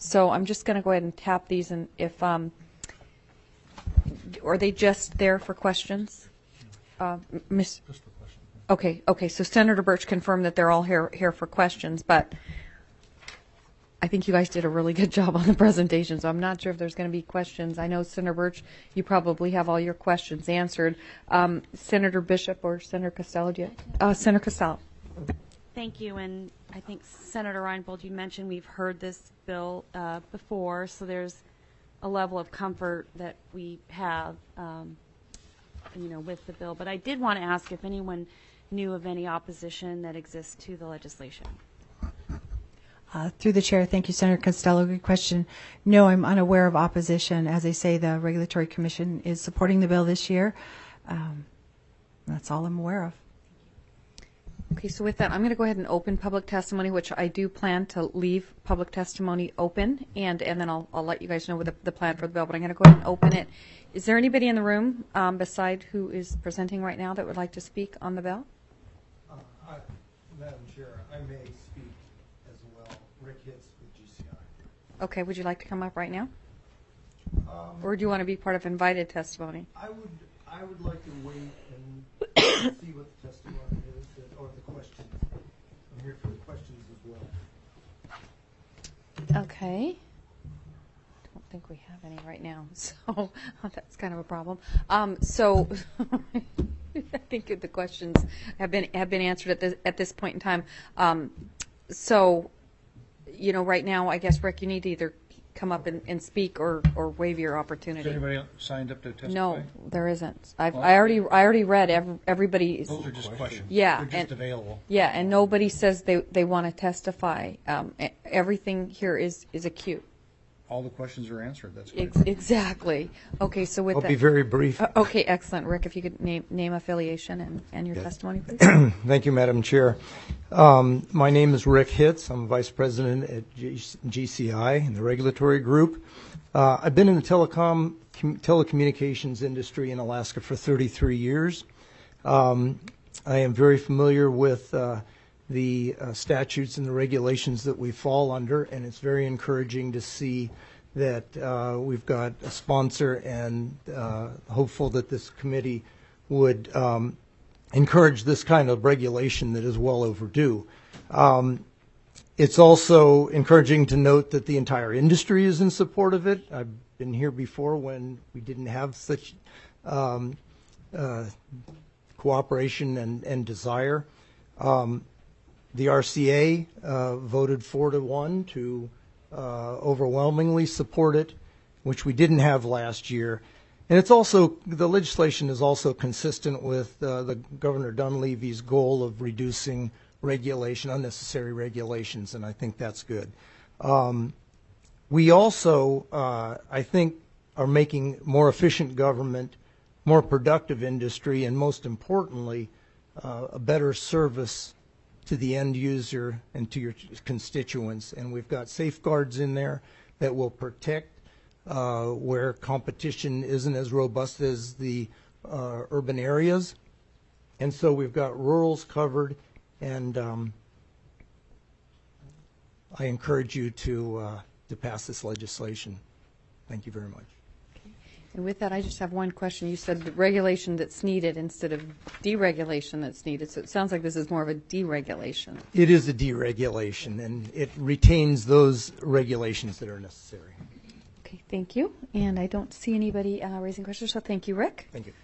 So I'm just going to go ahead and tap these, and if, um, are they just there for questions? Uh, Miss Just for questions. Okay, okay, so Senator Birch confirmed that they're all here, here for questions, but I think you guys did a really good job on the presentation, so I'm not sure if there's going to be questions. I know, Senator Birch, you probably have all your questions answered. Um, Senator Bishop or Senator Costello, do you? Uh, Senator Costello. Thank you, and I think Senator Reinbold, you mentioned we've heard this bill uh, before, so there's a level of comfort that we have, um, you know, with the bill. But I did want to ask if anyone knew of any opposition that exists to the legislation. Uh, through the chair, thank you, Senator Costello. Good question. No, I'm unaware of opposition. As I say, the Regulatory Commission is supporting the bill this year. Um, that's all I'm aware of. Okay, so with that, I'm going to go ahead and open public testimony, which I do plan to leave public testimony open, and, and then I'll, I'll let you guys know what the, the plan for the bill, but I'm going to go ahead and open it. Is there anybody in the room um, beside who is presenting right now that would like to speak on the bill? Uh, I, Madam Chair, I may speak as well. Rick Hitz with G C I. Okay, would you like to come up right now? Um, Or do you want to be part of invited testimony? I would I would like to wait and see what the testimony is, or the questions. I'm here for the questions as well. Okay. I don't think we have any right now, so that's kind of a problem. Um, so I think the questions have been have been answered at this at this point in time. Um, so, you know, right now, I guess, Rick, you need to either come up and, and speak or, or waive your opportunity. Is anybody signed up to testify? No, there isn't. I've, Well, I already I already read every, everybody's. Those are just questions. Yeah, They're just and- available. Yeah, and nobody says they, they want to testify. Um, e- everything here is, is a queue. All the questions are answered. That's great. Ex- exactly. Okay, so with I'll that. be very brief. Uh, okay, excellent. Rick, if you could name, name affiliation and, and your testimony, please. Thank you, Madam Chair. Um, my name is Rick Hitz. I'm Vice President at G- GCI in the Regulatory Group. Uh, I've been in the telecom com- telecommunications industry in Alaska for thirty-three years. Um, I am very familiar with uh, the uh, statutes and the regulations that we fall under, and it's very encouraging to see that uh, we've got a sponsor and uh, hopeful that this committee would um, encourage this kind of regulation that is well overdue. Um, it's also encouraging to note that the entire industry is in support of it. I've been here before when we didn't have such um, uh, cooperation and, and desire. Um, the R C A uh, voted four to one to uh, overwhelmingly support it, which we didn't have last year. And it's also, the legislation is also consistent with uh, the Governor Dunleavy's goal of reducing regulation, unnecessary regulations, and I think that's good. Um, we also, uh, I think, are making more efficient government, more productive industry, and most importantly, uh, a better service to the end user and to your constituents. And we've got safeguards in there that will protect uh, where competition isn't as robust as the uh, urban areas. And so we've got rurals covered, and um, I encourage you to, uh, to pass this legislation. Thank you very much. And with that, I just have one question. You said the regulation that's needed instead of deregulation that's needed. So it sounds like this is more of a deregulation. It is a deregulation, and it retains those regulations that are necessary. Okay, thank you. And I don't see anybody uh, raising questions, so thank you, Rick. Thank you.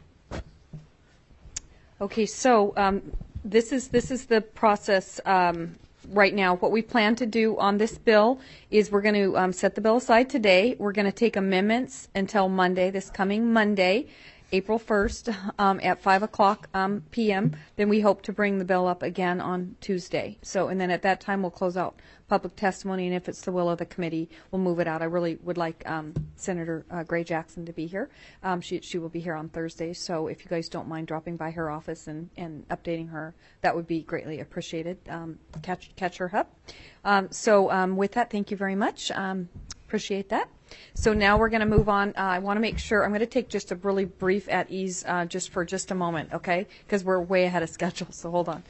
Okay, so um, this is this is the process um, right now. What we plan to do on this bill is we're going to um, set the bill aside today. We're going to take amendments until Monday, this coming Monday, April first, um, at five o'clock um, p m Then we hope to bring the bill up again on Tuesday. So, and then at that time, we'll close out public testimony, and if it's the will of the committee, we'll move it out. I really would like um, Senator uh, Gray Jackson to be here. Um, she, she will be here on Thursday, so if you guys don't mind dropping by her office and, and updating her, that would be greatly appreciated. Um, catch, catch her up. Um, so um, with that, thank you very much. Um, appreciate that. So now we're going to move on. Uh, I want to make sure, I'm going to take just a really brief at ease uh, just for just a moment, okay? Because we're way ahead of schedule, so hold on.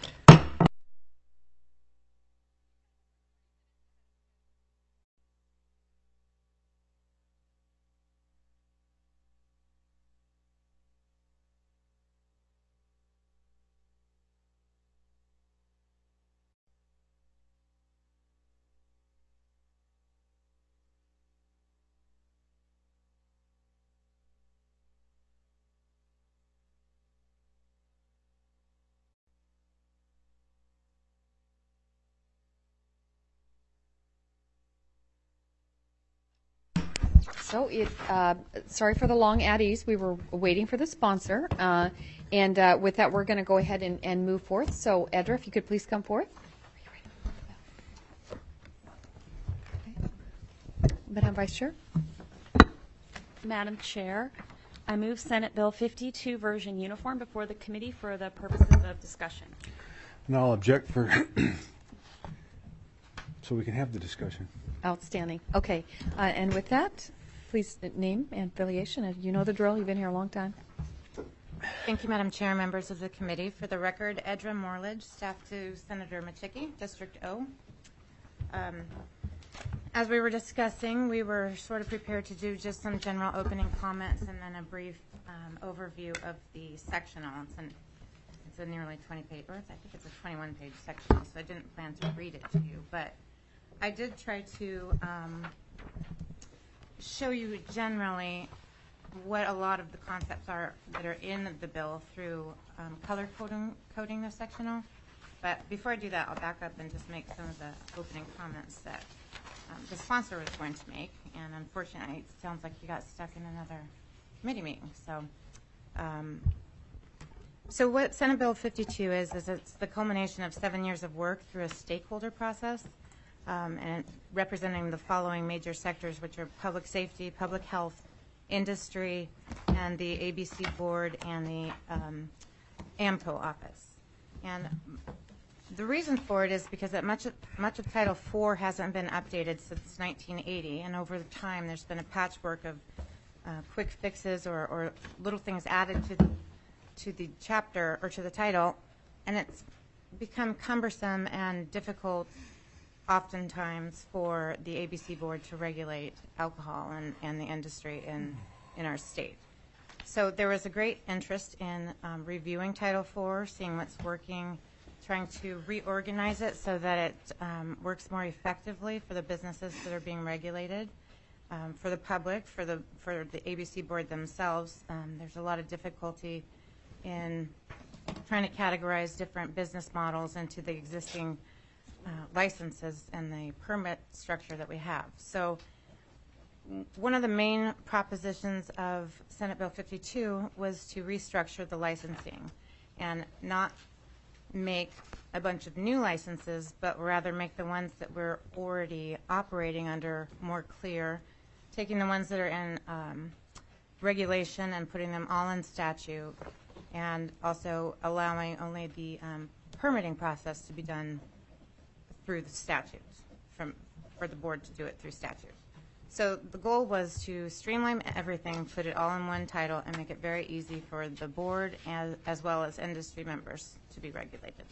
So, it, uh, sorry for the long at ease. We were waiting for the sponsor. Uh, and uh, with that, we're going to go ahead and, and move forth. So, Edra, if you could please come forth. Madam Vice Chair. Madam Chair, I move Senate Bill fifty-two version uniform before the committee for the purposes of discussion. And I'll object for, so we can have the discussion. Outstanding. Okay. Uh, and with that, please name and affiliation. Uh, You know the drill. You've been here a long time. Thank you, Madam Chair, members of the committee. For the record, Edra Morledge, staff to Senator Machicki, District O. Um, as we were discussing, we were sort of prepared to do just some general opening comments and then a brief um, overview of the sectional. It's, an, it's a nearly twenty page, or I think it's a twenty-one page sectional, so I didn't plan to read it to you. But I did try to um, show you generally what a lot of the concepts are that are in the bill through um, color coding, coding the sectional. But before I do that, I'll back up and just make some of the opening comments that um, the sponsor was going to make. And unfortunately, it sounds like you got stuck in another committee meeting. So, um, so what Senate Bill fifty-two is, is it's the culmination of seven years of work through a stakeholder process, um, and representing the following major sectors, which are public safety, public health, industry, and the A B C board and the um, AMCO office. And the reason for it is because that much of, much of Title four hasn't been updated since nineteen eighty, and over the time there's been a patchwork of uh, quick fixes or, or little things added to the, to the chapter or to the title, and it's become cumbersome and difficult oftentimes for the A B C board to regulate alcohol and, and the industry in, in our state. So there was a great interest in um, reviewing Title four, seeing what's working, trying to reorganize it so that it um, works more effectively for the businesses that are being regulated, um, for the public, for the for the A B C board themselves. Um, there's a lot of difficulty in trying to categorize different business models into the existing uh, licenses and the permit structure that we have. So one of the main propositions of Senate Bill fifty-two was to restructure the licensing and not make a bunch of new licenses, but rather make the ones that we're already operating under more clear, taking the ones that are in um, regulation and putting them all in statute, and also allowing only the um, permitting process to be done through the statutes, from, for the board to do it through statute. So the goal was to streamline everything, put it all in one title, and make it very easy for the board as, as well as industry members to be regulated.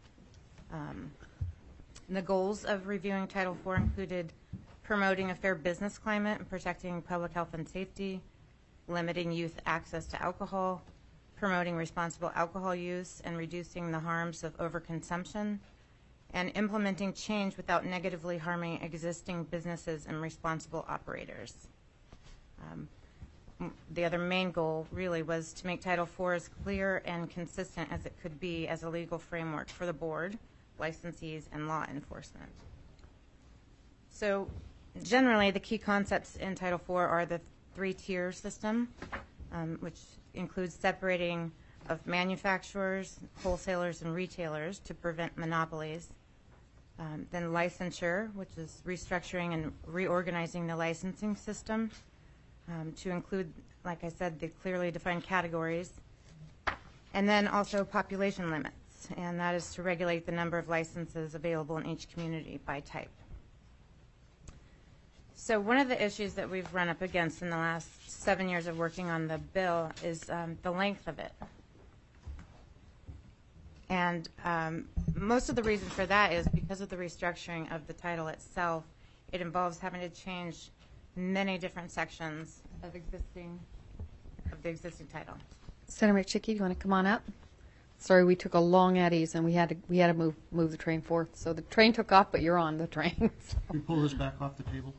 Um, the goals of reviewing Title four included promoting a fair business climate and protecting public health and safety, limiting youth access to alcohol, promoting responsible alcohol use and reducing the harms of overconsumption, and implementing change without negatively harming existing businesses and responsible operators. Um, the other main goal really was to make Title four as clear and consistent as it could be as a legal framework for the board, licensees, and law enforcement. So generally, the key concepts in Title four are the three-tier system, um, which includes separating of manufacturers, wholesalers, and retailers to prevent monopolies. Um, then licensure, which is restructuring and reorganizing the licensing system um, to include, like I said, the clearly defined categories. And then also population limits, and that is to regulate the number of licenses available in each community by type. So one of the issues that we've run up against in the last seven years of working on the bill is um, the length of it. And um, most of the reason for that is because of the restructuring of the title itself. It involves having to change many different sections of existing of the existing title. Senator McChickey, do you want to come on up? Sorry, we took a long at ease and we had to we had to move move the train forth. So the train took off, but you're on the train. Can we pull this back off the table?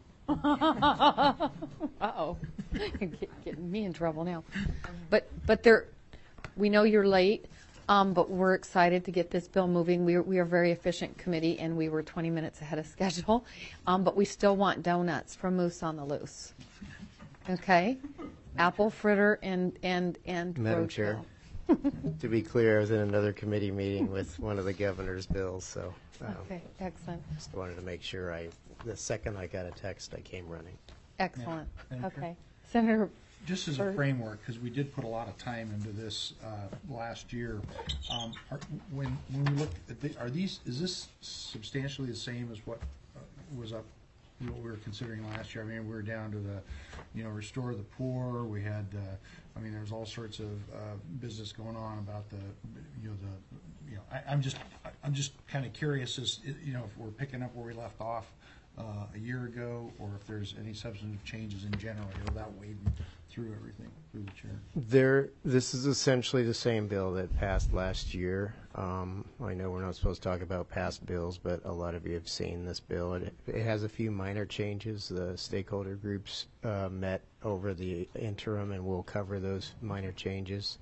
Uh-oh. Get, getting me in trouble now. But but there, we know you're late. Um, but we're excited to get this bill moving. We are, we are a very efficient committee, and we were twenty minutes ahead of schedule. Um, but we still want donuts from Moose on the Loose. Okay. Apple fritter and, and, and Madam roadkill. Chair, to be clear, I was in another committee meeting with one of the governor's bills, so um, Okay, excellent, just wanted to make sure I, the second I got a text, I came running. excellent. Yeah. Okay. Senator, Just as a Bert. framework, because we did put a lot of time into this uh, last year, um, are, when when we look at the, are these, is this substantially the same as what uh, was up, what we were considering last year? I mean, we were down to the, you know, restore the poor. We had, uh, I mean, there's all sorts of uh, business going on about the, you know, the, you know, I, I'm just, I- I'm just kind of curious as, you know, if we're picking up where we left off uh, a year ago, or if there's any substantive changes in general here without wading through everything through the chair. There, this is essentially the same bill that passed last year. Um, I know we're not supposed to talk about past bills, but a lot of you have seen this bill. It, it has a few minor changes. The stakeholder groups uh, met over the interim, and we'll cover those minor changes.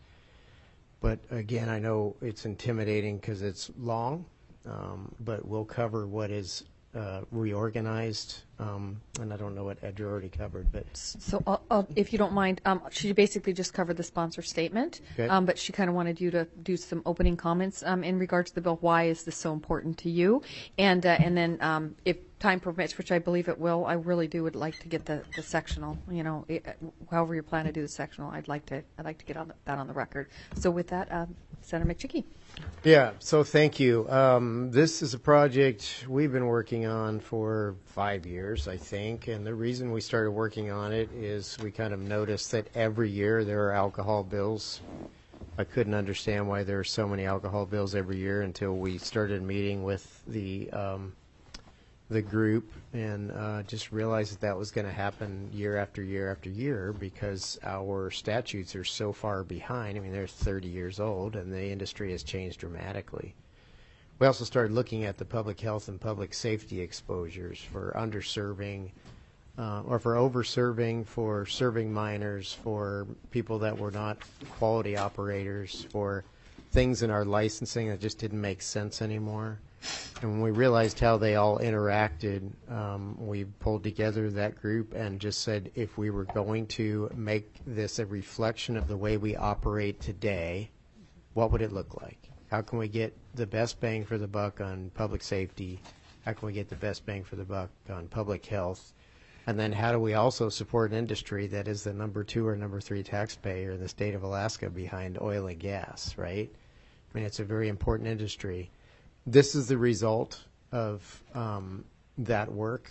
But again, I know it's intimidating because it's long, um, but we'll cover what is uh, reorganized, um, and I don't know what Edra already covered, but so uh, uh, if you don't mind, um, she basically just covered the sponsor statement, Okay. um, but she kind of wanted you to do some opening comments um, in regards to the bill. Why is this so important to you? And uh, and then um, if time permits, which I believe it will, I really do would like to get the, the sectional. You know, it, however you plan to do the sectional, I'd like to I'd like to get on the, that on the record. So with that, um, Senator McChickey. Yeah, so thank you. Um, this is a project we've been working on for five years, I think, and the reason we started working on it is we kind of noticed that every year there are alcohol bills. I couldn't understand why there are so many alcohol bills every year until we started meeting with the um, the group and uh, just realized that that was going to happen year after year after year because our statutes are so far behind. I mean, they're thirty years old, and the industry has changed dramatically. We also started looking at the public health and public safety exposures for underserving uh, or for over-serving, for serving minors, for people that were not quality operators, for things in our licensing that just didn't make sense anymore. And when we realized how they all interacted, um, we pulled together that group and just said if we were going to make this a reflection of the way we operate today, what would it look like? How can we get the best bang for the buck on public safety? How can we get the best bang for the buck on public health? And then how do we also support an industry that is the number two or number three taxpayer in the state of Alaska behind oil and gas, right? I mean, it's a very important industry. This is the result of um, that work.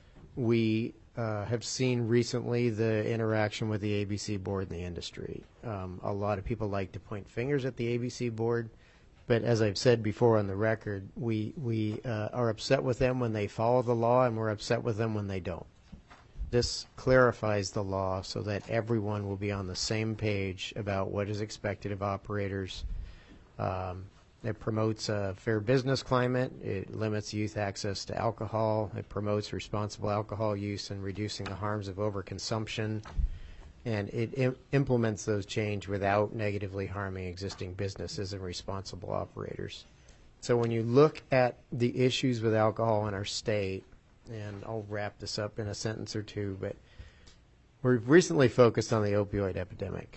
We uh, have seen recently the interaction with the A B C board in the industry. Um, a lot of people like to point fingers at the A B C board, but as I've said before on the record, we, we uh, are upset with them when they follow the law, and we're upset with them when they don't. This clarifies the law so that everyone will be on the same page about what is expected of operators. Um, It promotes a fair business climate. It limits youth access to alcohol. It promotes responsible alcohol use and reducing the harms of overconsumption. And it im- implements those changes without negatively harming existing businesses and responsible operators. So when you look at the issues with alcohol in our state, and I'll wrap this up in a sentence or two, but we've recently focused on the opioid epidemic.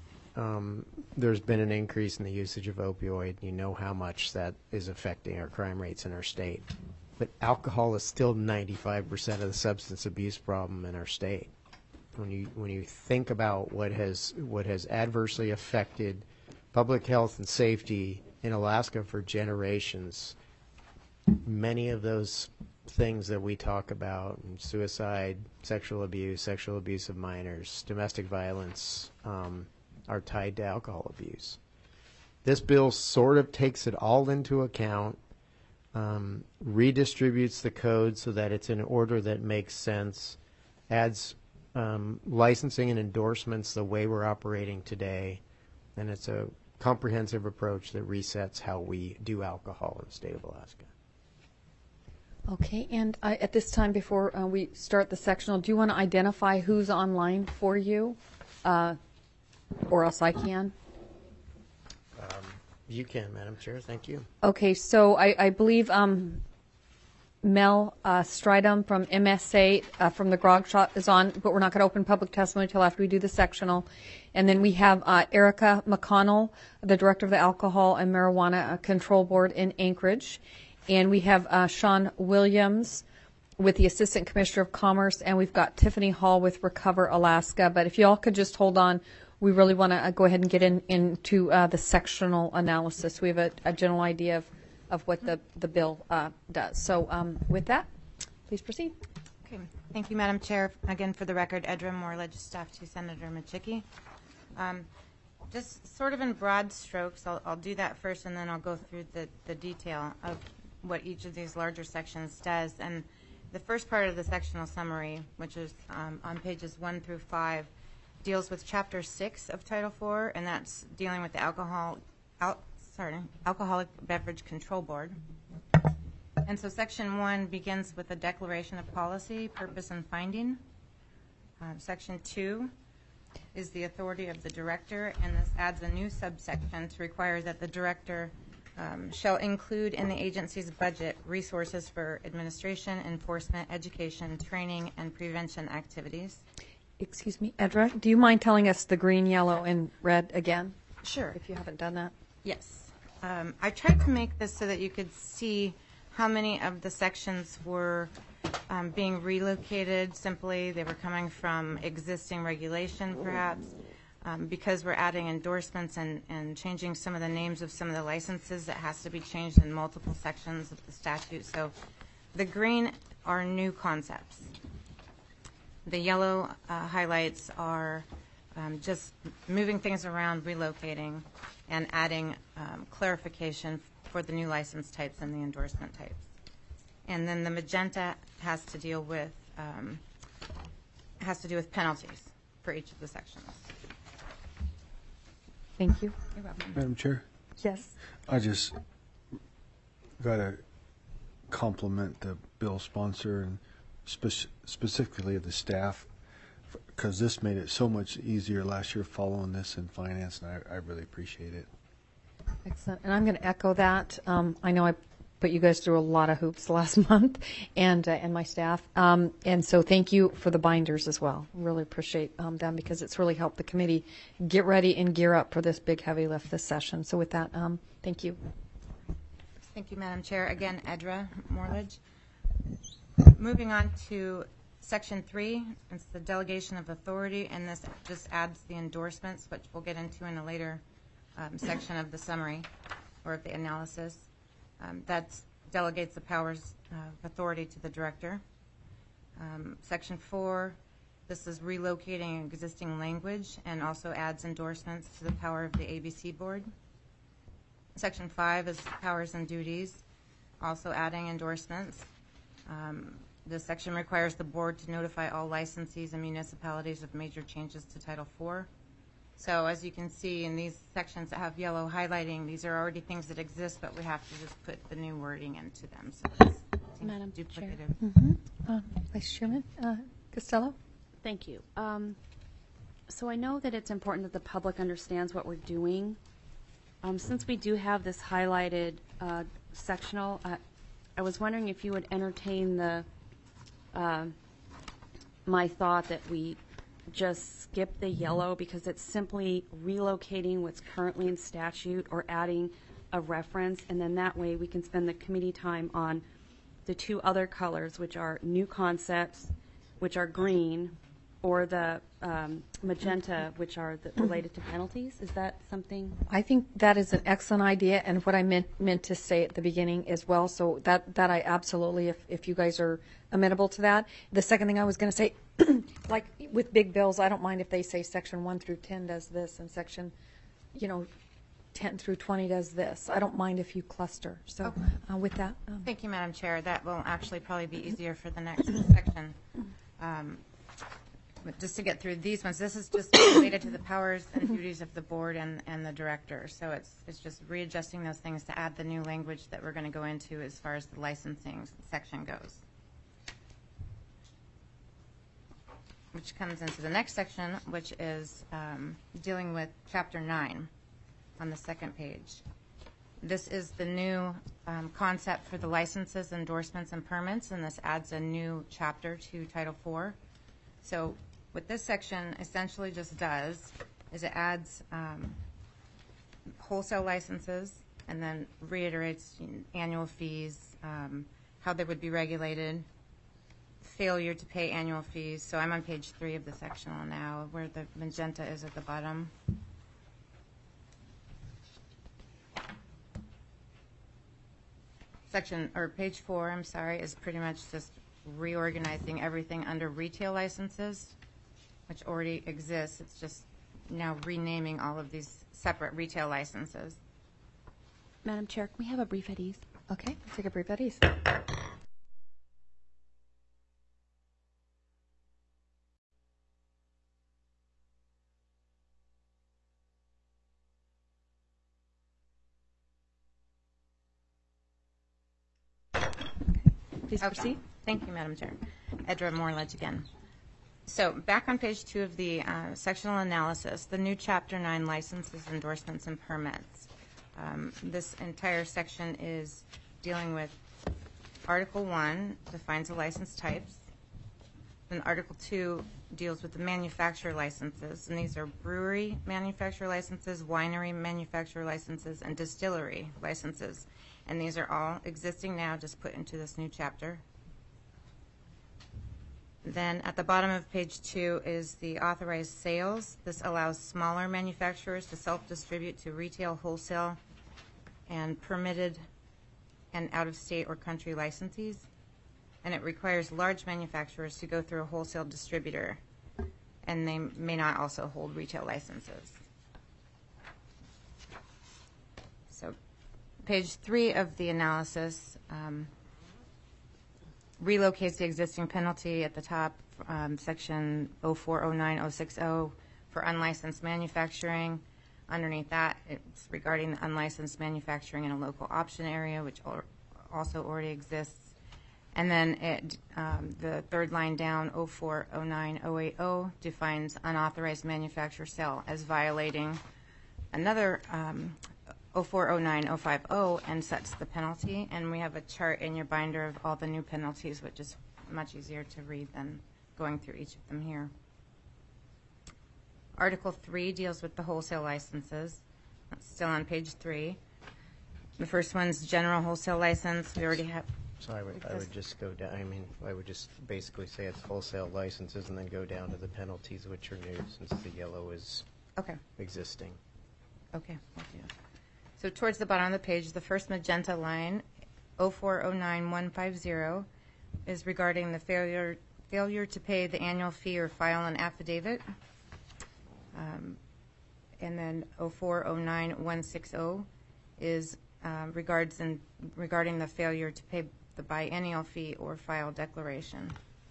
Um, there's been an increase in the usage of opioid. You know how much that is affecting our crime rates in our state. But alcohol is still ninety-five percent of the substance abuse problem in our state. When you when you think about what has what has adversely affected public health and safety in Alaska for generations, many of those things that we talk about, suicide, sexual abuse, sexual abuse of minors, domestic violence, um, are tied to alcohol abuse. This bill sort of takes it all into account, um, redistributes the code so that it's in order that makes sense, adds um, licensing and endorsements the way we're operating today, and it's a comprehensive approach that resets how we do alcohol in the state of Alaska. Okay, and I, at this time, before uh, we start the sectional, do you want to identify who's online for you? Uh, or else I can. Um, you can, Madam Chair. Thank you. Okay, so I, I believe um, Mel uh, Stridham from M S A uh, from the Grog Shop is on, but we're not going to open public testimony until after we do the sectional. And then we have uh, Erica McConnell, the director of the Alcohol and Marijuana Control Board in Anchorage. And we have uh, Sean Williams with the Assistant Commissioner of Commerce, and we've got Tiffany Hall with Recover Alaska. But if you all could just hold on, we really want to uh, go ahead and get in, into uh, the sectional analysis. We have a, a general idea of, of what the, the bill uh, does. So um, with that, please proceed. Okay. Thank you, Madam Chair. Again, for the record, Edra Morledge, staff to Senator Machicki. Um, just sort of in broad strokes, I'll, I'll do that first, and then I'll go through the, the detail of what each of these larger sections does. And the first part of the sectional summary, which is um, on pages one through five, deals with Chapter six of Title four, and that's dealing with the alcohol, al sorry, Alcoholic Beverage Control Board. And so Section one begins with a declaration of policy, purpose, and finding. Uh, section two is the authority of the director, and this adds a new subsection to require that the director um, shall include in the agency's budget resources for administration, enforcement, education, training, and prevention activities. Excuse me, Edra, do you mind telling us the green, yellow, and red again? Sure. If you haven't done that. Yes. Um, I tried to make this so that you could see how many of the sections were um, being relocated simply. They were coming from existing regulation, perhaps, um, because we're adding endorsements and, and changing some of the names of some of the licenses that has to be changed in multiple sections of the statute. So the green are new concepts. The yellow uh, highlights are um, just moving things around, relocating, and adding um, clarification for the new license types and the endorsement types. And then the magenta has to deal with um, has to do with penalties for each of the sections. Thank you. You're welcome. Madam Chair? Yes. I just got to compliment the bill sponsor and spe specifically the staff, because this made it so much easier last year following this in finance, and I, I really appreciate it. Excellent. And I'm going to echo that. Um, I know I put you guys through a lot of hoops last month, and uh, and my staff. Um, and so thank you for the binders as well. Really appreciate um, them, because it's really helped the committee get ready and gear up for this big heavy lift this session. So with that, um, thank you. Thank you, Madam Chair. Again, Edra Morledge. Moving on to Section three, it's the delegation of authority, and this just adds the endorsements, which we'll get into in a later um, section of the summary or of the analysis. Um, that delegates the powers of authority to the director. Um, Section four, this is relocating existing language and also adds endorsements to the power of the A B C board. Section five is powers and duties, also adding endorsements. Um, this section requires the board to notify all licensees and municipalities of major changes to Title four. So as you can see in these sections that have yellow highlighting, these are already things that exist, but we have to just put the new wording into them. So it's Madam duplicative. Chair. Mm-hmm. uh, Vice Chairman uh, Costello. Thank you. Um, so I know that it's important that the public understands what we're doing. Um, since we do have this highlighted uh, sectional, uh, I was wondering if you would entertain the uh, my thought that we just skip the yellow, because it's simply relocating what's currently in statute or adding a reference, and then that way we can spend the committee time on the two other colors, which are new concepts, which are green, or the um, magenta, which are the, related to penalties. Is that something? I think that is an excellent idea, and what I meant meant to say at the beginning as well. So that that I absolutely, if if you guys are amenable to that. The second thing I was going to say, like with big bills, I don't mind if they say section one through ten does this, and section, you know, ten through twenty does this. I don't mind if you cluster. So Okay. uh, with that, um, Thank you, Madam Chair. That will actually probably be easier for the next section. Um, but just to get through these ones, this is just related to the powers and duties of the board and, and the director. So it's, it's just readjusting those things to add the new language that we're going to go into as far as the licensing section goes. Which comes into the next section, which is um, dealing with Chapter nine on the second page. This is the new um, concept for the licenses, endorsements, and permits, and this adds a new chapter to Title four. So what this section essentially just does is it adds um, wholesale licenses and then reiterates annual fees, um, how they would be regulated, failure to pay annual fees. So I'm on page three of the sectional now, where the magenta is at the bottom. Section, or page four, I'm sorry, is pretty much just reorganizing everything under retail licenses, which already exists. It's just now renaming all of these separate retail licenses. Madam Chair, can we have a brief at ease? Okay, let's take a brief at ease. Please Okay. proceed. Thank you, Madam Chair. Edra Morledge again. So back on page two of the uh, sectional analysis, the new Chapter nine licenses, endorsements, and permits. Um, this entire section is dealing with Article one, defines the license types. Then Article two deals with the manufacturer licenses, and these are brewery manufacturer licenses, winery manufacturer licenses, and distillery licenses. And these are all existing now, just put into this new chapter. Then at the bottom of page two is the authorized sales. This allows smaller manufacturers to self-distribute to retail, wholesale, and permitted and out-of-state or country licensees. And it requires large manufacturers to go through a wholesale distributor, and they may not also hold retail licenses. So page three of the analysis um, relocates the existing penalty at the top, um, section oh four oh nine oh sixty for unlicensed manufacturing. Underneath that, it's regarding the unlicensed manufacturing in a local option area, which al- also already exists. And then it, um, the third line down, oh four oh nine oh eighty, defines unauthorized manufacturer sale as violating another um, oh four oh nine oh fifty and sets the penalty. And we have a chart in your binder of all the new penalties, which is much easier to read than going through each of them here. Article three deals with the wholesale licenses. That's still on page three. The first one's general wholesale license. We already have. So I would, I would just go down, I mean, I would just basically say it's wholesale licenses and then go down to the penalties, which are new, since the yellow is Okay. existing. Okay, we'll do. So towards the bottom of the page, the first magenta line, oh four oh nine one fifty, is regarding the failure failure to pay the annual fee or file an affidavit. Um, and then oh four oh nine one sixty is um, regards in, regarding the failure to pay the biennial fee or file declaration.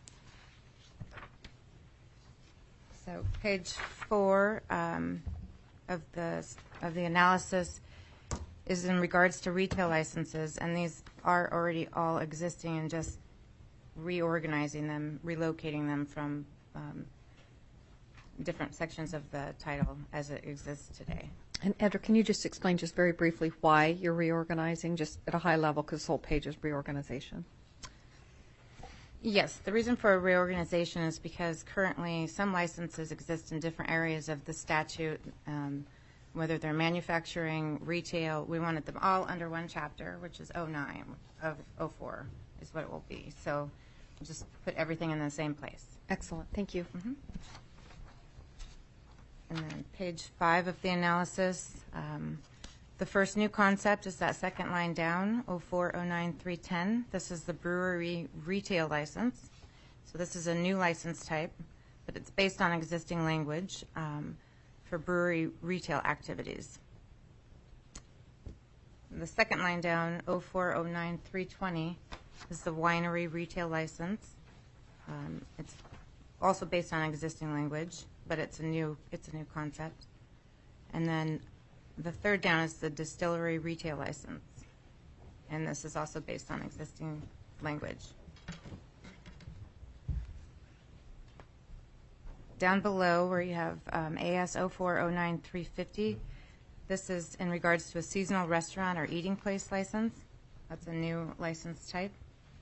So page four um, of the of the analysis is in regards to retail licenses, and these are already all existing and just reorganizing them, relocating them from um, different sections of the title as it exists today. And Edra, can you just explain just very briefly why you're reorganizing, just at a high level, because this whole page is reorganization? Yes, the reason for a reorganization is because currently some licenses exist in different areas of the statute, um, whether they're manufacturing, retail. We wanted them all under one chapter, which is oh nine of oh four is what it will be. So we'll just put everything in the same place. Excellent. Thank you. Mm-hmm. And then page five of the analysis, um, the first new concept is that second line down, oh four oh nine three ten. This is the brewery retail license. So this is a new license type, but it's based on existing language um, for brewery retail activities. The second line down, oh four oh nine three twenty, is the winery retail license. Um, it's also based on existing language, but it's a new it's a new concept. And then the third down is the distillery retail license, and this is also based on existing language. Down below, where you have um, A S oh four oh nine three fifty, this is in regards to a seasonal restaurant or eating place license. That's a new license type.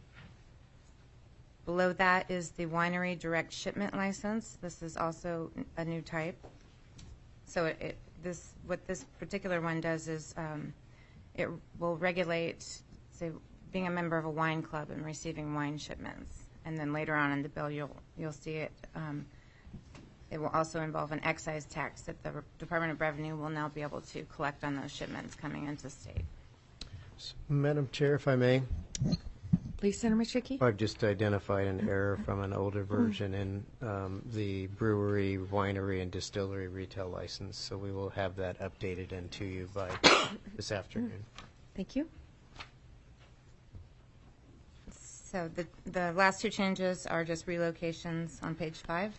Below that is the winery direct shipment license. This is also a new type. So it, it this what this particular one does is um, it will regulate, say, being a member of a wine club and receiving wine shipments. And then later on in the bill, you'll you'll see it. Um, it will also involve an excise tax that the Department of Revenue will now be able to collect on those shipments coming into state. Madam Chair, if I may. Please, Senator Machicki. I've just identified an error from an older version in um, the brewery, winery, and distillery retail license, so we will have that updated and to you by this afternoon. Thank you. So the, the last two changes are just relocations on page five.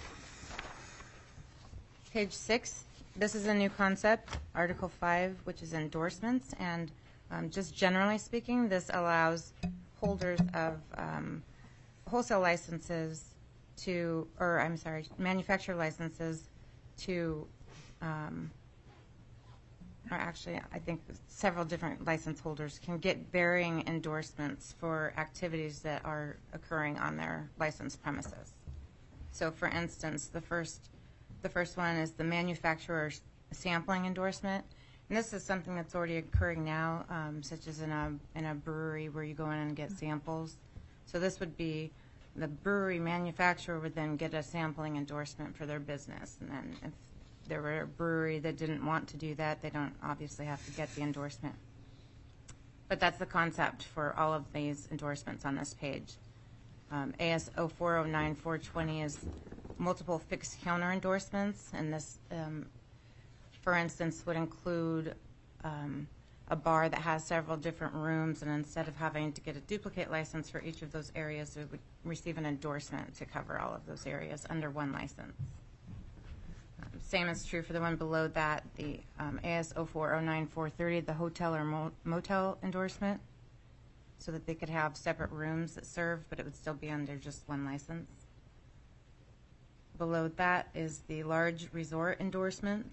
Page six, this is a new concept, Article five, which is endorsements, and um, just generally speaking, this allows holders of um, wholesale licenses to, or I'm sorry, manufacturer licenses to, um, or actually, I think several different license holders can get varying endorsements for activities that are occurring on their licensed premises. So, for instance, the first, the first one is the manufacturer sampling endorsement. And this is something that's already occurring now, um, such as in a in a brewery where you go in and get samples. So this would be the brewery manufacturer would then get a sampling endorsement for their business. And then if there were a brewery that didn't want to do that, they don't obviously have to get the endorsement. But that's the concept for all of these endorsements on this page. Um, A S zero four zero nine four twenty is multiple fixed counter endorsements, and this um, for instance, would include um, a bar that has several different rooms, and instead of having to get a duplicate license for each of those areas, we would receive an endorsement to cover all of those areas under one license. Um, same is true for the one below that, the um, A S zero four zero nine four thirty, the hotel or mo motel endorsement, so that they could have separate rooms that serve, but it would still be under just one license. Below that is the large resort endorsement.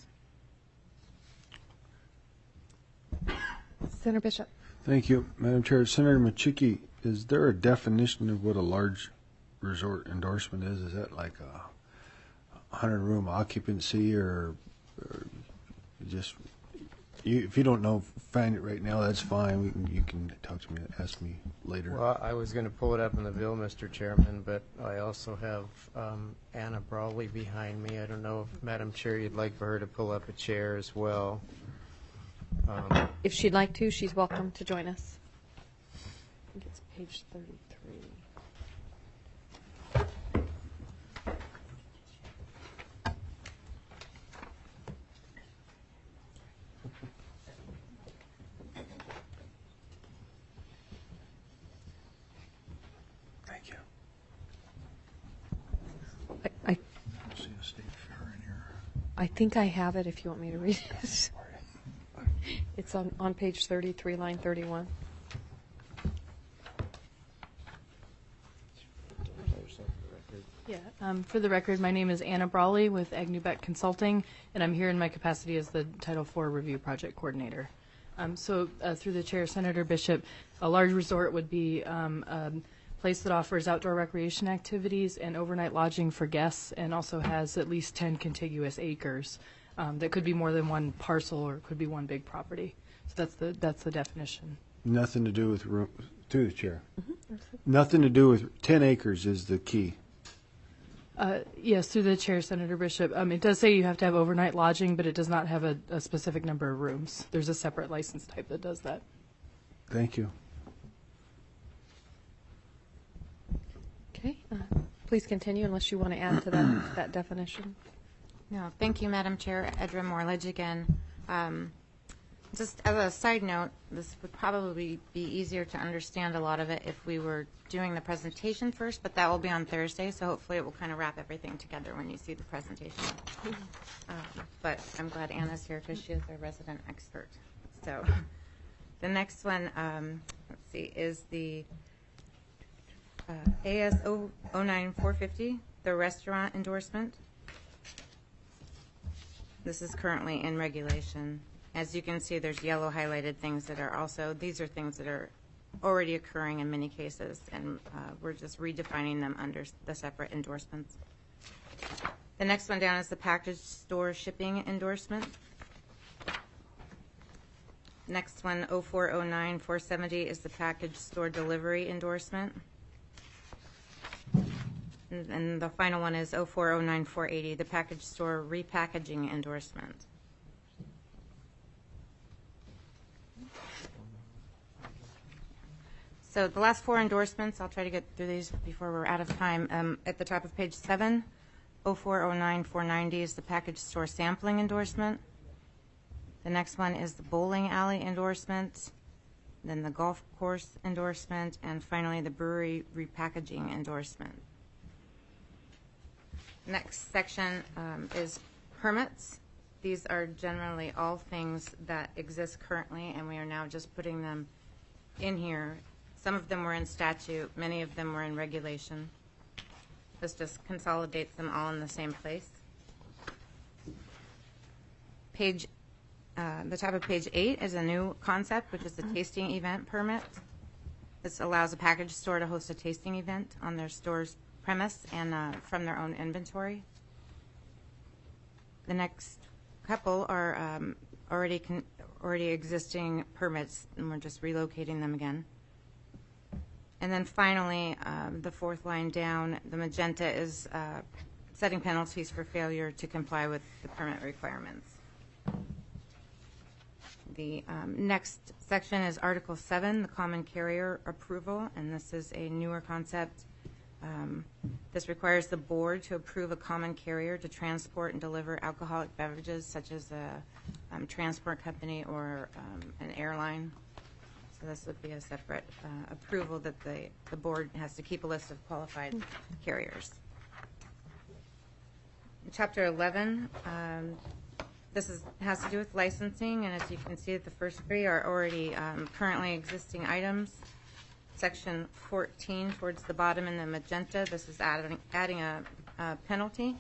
Senator Bishop. Thank you, Madam Chair. Senator Machicki, is there a definition of what a large resort endorsement is? Is that like a hundred room occupancy, or, or just you, if you don't know, find it right now. That's fine. We can, you can talk to me, ask me later. Well, I was going to pull it up in the bill, Mister Chairman, but I also have um, Anna Brawley behind me. I don't know if Madam Chair, you'd like for her to pull up a chair as well. Um, If she'd like to, she's welcome to join us. I think it's page thirty-three. Thank you. I, I, See a state fair in here. I think I have it if you want me to read it. It's on, on page thirty-three, line thirty-one. Yeah, um, for the record, my name is Anna Brawley with Agnew-Beck Consulting, and I'm here in my capacity as the Title four Review Project Coordinator. Um, so uh, through the chair, Senator Bishop, a large resort would be um, a place that offers outdoor recreation activities and overnight lodging for guests, and also has at least ten contiguous acres. Um, that could be more than one parcel, or it could be one big property. So that's the that's the definition. Nothing to do with room, to the chair. Mm-hmm. Nothing to do with ten acres is the key. Uh, yes, through the chair, Senator Bishop. Um, it does say you have to have overnight lodging, but it does not have a, a specific number of rooms. There's a separate license type that does that. Thank you. Okay, uh, please continue unless you want to add to that, that definition. No, thank you, Madam Chair. Edra Morledge again. Um, just as a side note, this would probably be easier to understand a lot of it if we were doing the presentation first, but that will be on Thursday, so hopefully it will kind of wrap everything together when you see the presentation. Um, but I'm glad Anna's here because she is our resident expert. So the next one, um, let's see, is the uh, A S zero nine four fifty, the restaurant endorsement. This is currently in regulation. As you can see, there's yellow highlighted things that are also, these are things that are already occurring in many cases, and uh, we're just redefining them under the separate endorsements. The next one down is the package store shipping endorsement. Next one, oh four oh nine four seventy, is the package store delivery endorsement. And, and the final one is oh four oh nine four eighty, the package store repackaging endorsement. So the last four endorsements, I'll try to get through these before we're out of time. Um, at the top of page seven, oh four oh nine four ninety is the package store sampling endorsement. The next one is the bowling alley endorsement, then the golf course endorsement, and finally the brewery repackaging endorsement. Next section um, is permits. These are generally all things that exist currently, and we are now just putting them in here. Some of them were in statute, many of them were in regulation. This just consolidates them all in the same place. Page, uh, the top of page eight is a new concept, which is the tasting event permit. This allows a package store to host a tasting event on their store's premise and uh, from their own inventory. The next couple are um, already con already existing permits, and we're just relocating them again. And then finally, um, the fourth line down, the magenta is uh, setting penalties for failure to comply with the permit requirements. The um, next section is Article seven, the common carrier approval, and this is a newer concept. Um, this requires the board to approve a common carrier to transport and deliver alcoholic beverages, such as a um, transport company or um, an airline. So this would be a separate uh, approval that the, the board has to keep a list of qualified carriers. In Chapter eleven, um, this is, has to do with licensing, and as you can see, the first three are already um, currently existing items. Section fourteen, towards the bottom in the magenta, this is adding, adding a, a penalty.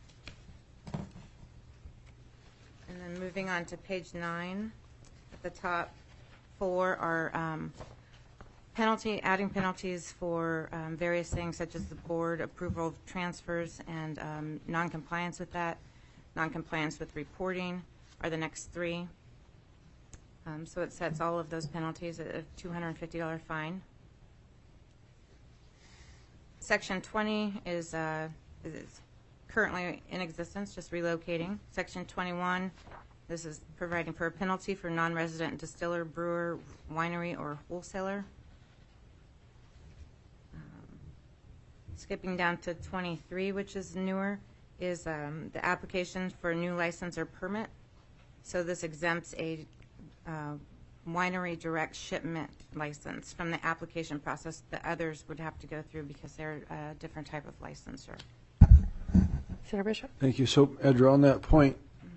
And then moving on to page nine, at the top, four are um, penalty, adding penalties for um, various things such as the board approval of transfers and um, non-compliance with that. Non-compliance with reporting are the next three. Um, so it sets all of those penalties at a two hundred fifty dollar fine. Section twenty is, uh, is currently in existence, just relocating. Section twenty-one, this is providing for a penalty for non-resident distiller, brewer, winery, or wholesaler. Um, skipping down to twenty-three, which is newer, is um, the application for a new license or permit. So this exempts a uh, winery direct shipment license from the application process that others would have to go through because they're a different type of licensor. Senator Bishop? Thank you. So, Edra, on that point,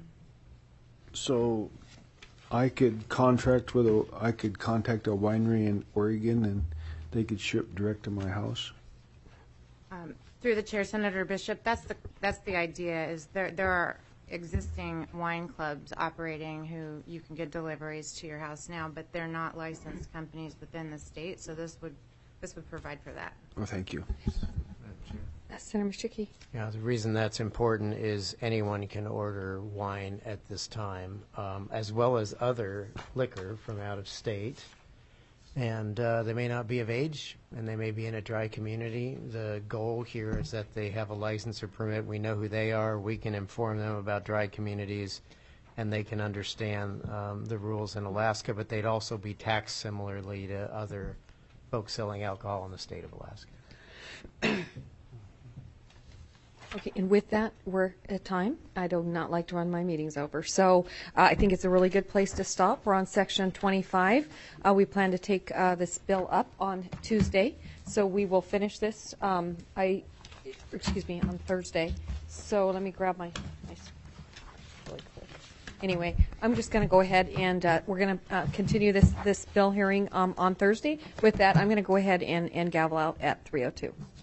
so I could contract with a, I could contact a winery in Oregon and they could ship direct to my house? Um, through the chair, Senator Bishop, that's the that's the idea. Is there there are existing wine clubs operating who you can get deliveries to your house now, but they're not licensed companies within the state. So this would this would provide for that. Oh, thank you. Uh, Senator Mashicki. Yeah, the reason that's important is anyone can order wine at this time, um, as well as other liquor from out of state. And uh, they may not be of age, and they may be in a dry community. The goal here is that they have a license or permit. We know who they are. We can inform them about dry communities, and they can understand um, the rules in Alaska, but they'd also be taxed similarly to other folks selling alcohol in the state of Alaska. Okay, and with that, we're at time. I do not like to run my meetings over. So uh, I think it's a really good place to stop. We're on section twenty-five. Uh, we plan to take uh, this bill up on Tuesday. So we will finish this, um, I, excuse me, on Thursday. So let me grab my, my really quick. Anyway, I'm just going to go ahead and uh, we're going to uh, continue this, this bill hearing um, on Thursday. With that, I'm going to go ahead and, and gavel out at three oh two.